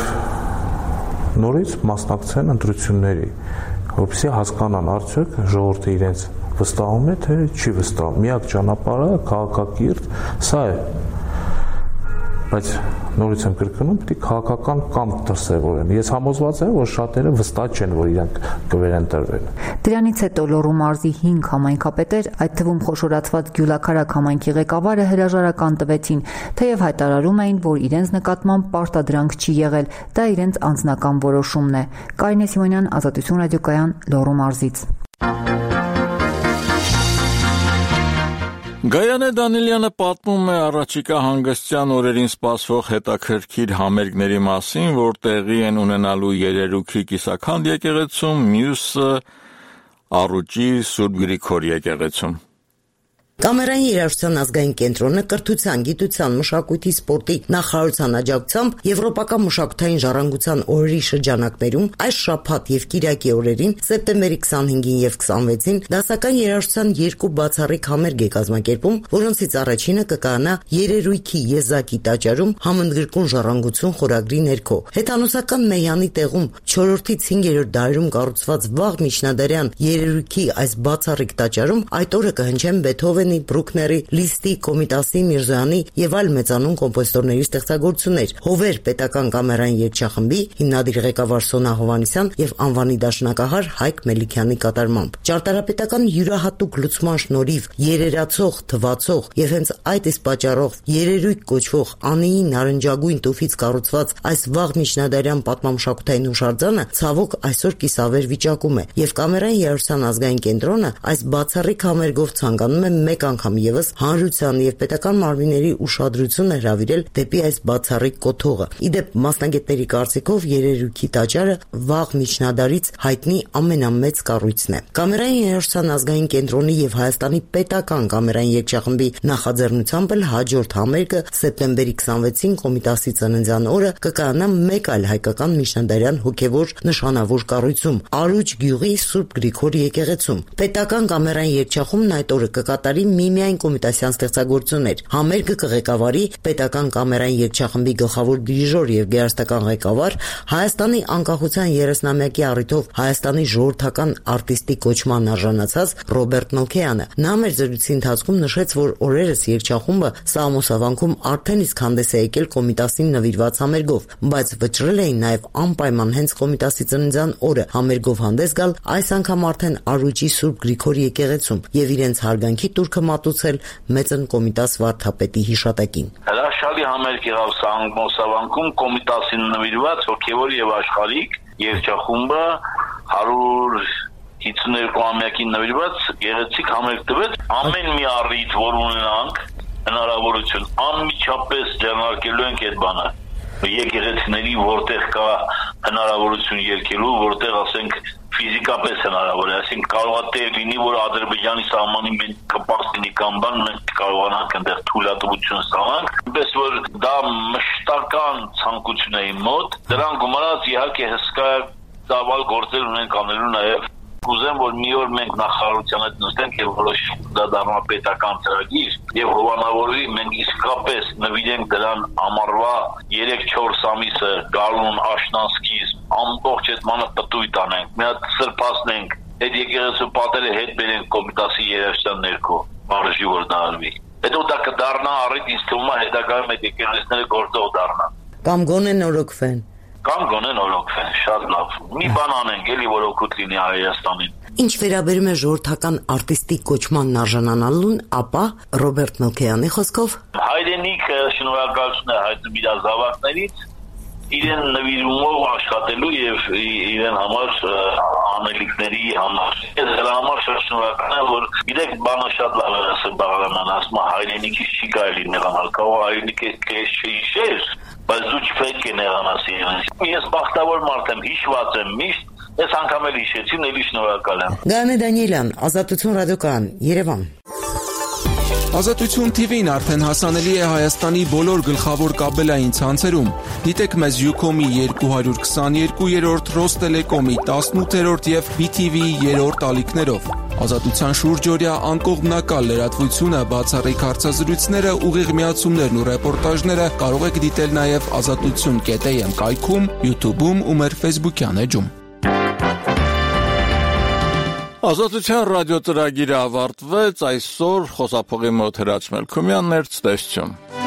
նորից մասնակցեն ընտրությունների, որպեսզի հասկանան արդյոք ժողովուրդը իրենց վստահում է, թե չի վստահում։ Միակ ճանապարհը քաղաքակիրթ սա է։ Բայց նորից եմ կրկնում, պիտի քաղաքական կամք դրսևորեն։ Ես համոզված եմ, որ շատերը վստահ չեն, որ իրանք կվերընտրվեն։ Դրանից հետո Լոռու մարզի 5 համայնքապետեր, այդ թվում խոշորացված Գյուլաքարակ համայնքի ղեկավարը հրաժարական տվեցին, թեև հայտարարում էին, որ իրենց նկատմամբ պարտադրանք չի եղել, դա իրենց անձնական որոշումն է։ Կարինե Սիմոնյան, Ազատություն ռադիոկայան, Լոռու մարզից։ Գայանե Դանիելյանը պատմում է առաջիկա հանգստյան օրերին սպասվող հետաքրքիր համերգների մասին, որ տեղի են ունենալու Երերուքի կիսաքանդ եկեղեցում, մյուսը Առուճի Սուրբ Գրիգոր եկեղեցում։ Կամերային երաժշտության ազգային կենտրոնը կրթության, գիտության, մշակույթի, սպորտի նախարարության աջակցությամբ Եվրոպական մշակութային ժառանգության օրերի շրջանակներում այս շաբաթ եւ կիրակի օրերին սեպտեմբերի 25-ին եւ 26-ին դասական երաժշտության 2 բացառիկ համերգ է կազմակերպում, որոնցից առաջինը կկայանա Երերույքի եզակի տաճարում համընդգրկուն ժառանգություն խորագրի ներքո։ Հեթանոսական Մեյանի տեղում 4-ից 5-րդ դարերում կառուցված վաղ միջնադարյան Երերույքի այս բացառիկ տաճարում այդ օրը կհնչեն Բեթհովեն Բրուկների, Լիստի, Կոմիտասի, Միրզոյանի եւ այլ մեծանուն կոմպոզիտորների ստեղծագործություններ, Հովեր պետական կամերային երգչախմբի հիմնադիր ղեկավար Սոնա Հովհաննիսյան եւ անվանի դաշնակահար Հայկ Մելիքյանի կատարմամբ։ Ճարտարապետական յուրահատուկ լուծման շնորհիվ երերացող, թվացող եւ հենց այդ իսկ պատճառով Երերույք կոչվող անիի նարնջագույն տուֆից կառուցված այս վաղ միջնադարյան պատմամշակութային հուշարձանը ցավոք այսօր կիսավեր վիճակում է եւ կամերային երաժշտության ազգային կենտրոնը այս բացառիկ համերգով ցանկանում է մեկ անգամ եւս հանրության եւ պետական մարմինների ուշադրությունը հրավիրել դեպի այս բացառիկ կոթողը։ Իդեպ մասնագետների կարծիքով Երերույքի տաճարը վաղ միջնադարից հայտնի ամենամեծ կառույցն է։ Կամերային երաժշտության ազգային կենտրոնի եւ Հայաստանի պետական կամերային երգչախմբի նախաձեռնությամբ հաջորդ համերգը սեպտեմբերի 26-ին Կոմիտասի ծննդյան օրը կկայանա մեկ այլ հայկական միջնադարյան հոգեվոր նշանավոր կառույցում՝ Առուճ գյուղի Սուրբ Գրիգոր եկեղեցում։ Պետական կամերային երգչախումբն այդ օրը կկատարի միմիայն կոմիտասյան ստեղծագործություն էր։ Համերգը կղեկավարի պետական կամերային երգչախմբի գլխավոր դիրիժոր եւ գերաստական ղեկավար Հայաստանի անկախության 30-ամյակի առիթով Հայաստանի ժողովրդական արտիստի կոչման արժանացած Ռոբերտ Նոքեյանը։ Նա մեր զրույցի ընթացքում նշեց, որ օրերս երգչախումբը Սամոսավանքում արդեն իսկ հանդես է եկել կոմիտասին նվիրված համերգով, բայց վճռել էին նաև անպայման հենց կոմիտասի ծննդյան օրը համերգով հանդես գալ այս անգամ արդեն Արուջի Սուրբ Գրիգորի եկեղեցում եւ իրենց հարգանքի տուրքը մատուցել մեծն կոմիտաս վարդապետի հիշատակին։ Հրաշալի համերգ եղավ Սամոսավանքում կոմիտասին նվիրված հոգեվոր եւ աշխարհիկ երգչախումբը 152-ամյակին նվիրված գեղեցիկ համերգ տվեց։ Ամեն մի առիթ, որ ունենանք հնարավորություն անմիջապես ձեռնարկելու ենք այդ բանը։ Եկեղեցիների որտեղ կա հնարավորություն երգելու, որտեղ ասենք ֆիզիկապես հնարավոր է, այսինքն կարող է տեղ լինի, որ Ադրբեջանի սահմանի մենք կպած լինի կամ բան, մենք կարողանանք այնտեղ թույլատվություն ստանանք, այնպես որ դա մշտական ցանկություն է իմ մոտ, դրան գումարած իհարկե հսկա ծավալ գործեր ունենք անելու նաև Կուզեմ, որ մի օր մենք նախարարության հետ նստենք եւ որոշենք դա դառնա պետական ծրագիր եւ հովանավորի մենք իսկապես նվիրենք դրան ամառվա 3-4 ամիսը գալուն աշնանսկից ամբողջ այդ մանը պտույտ անենք, մի հատ սրբացնենք, այդ եկեղեցու պատերը հետ բերենք կոմիտասի երաժշտության ներքո, արժի որ դա արվի։ Հետո դա կդառնա առիթ ինձ թվում է հետագայում այդ եկեղեցիները գործող դառնան։ Կամ գոնե նորոգվեն։ Կամ գոնե նորոգվեն, շատ լավ։ Մի բան անենք, էլի որ օգուտ լինի Հայաստանին։ Ինչ վերաբերում է ժողովրդական արտիստի կոչմանն արժանանալուն, ապա Ռոբերտ Նոքեյանի խոսքով հայրենիքը շնորհակալություն է հայտնում իր զավակներից իրեն նվիրումով աշխատելու եւ իրեն համար անելիքների համար։ Ես դրա համար շատ շնորհակալ եմ, որ գիտեք բանը շատ լավ է ասել Բաղարյանն, ասում է հայրենիքից չի կարելի նեղանալ, կարող հայրենիքը քեզ չհիշեր, բայց դու չպետք է նեղանաս իրենից։ Ես բախտավոր մարդ եմ, հիշված եմ միշտ, ես անգամ էլ հիշեցին, էլի շնորհակալ եմ։ Գայանե Դանիելյան, Ազատություն ռադիոկայան, Երևան։ Ազատություն TV-ն արդեն հասանելի է Հայաստանի բոլոր գլխավոր կաբելային ցանցերում։ Դիտեք մեզ Ucom-ի 222-րդ, Ռոստելեկոմի 18-րդ եւ BTV-ի 3-րդ ալիքներով։ Ազատության շուրջօրյա անկողմնակալ լրատվությունը, բացառիկ հարցազրույցները, ուղիղ միացումներն ու ռեպորտաժները կարող եք դիտել նաեւ azatutun.am կայքում, YouTube-ում ու մեր Facebook-յան էջում։ Ազատության ռադիո ծրագիրը ավարտվեց, այսօր խոսափողի մոտ Հրաչ Մելքումյանն էր, ցտեսություն։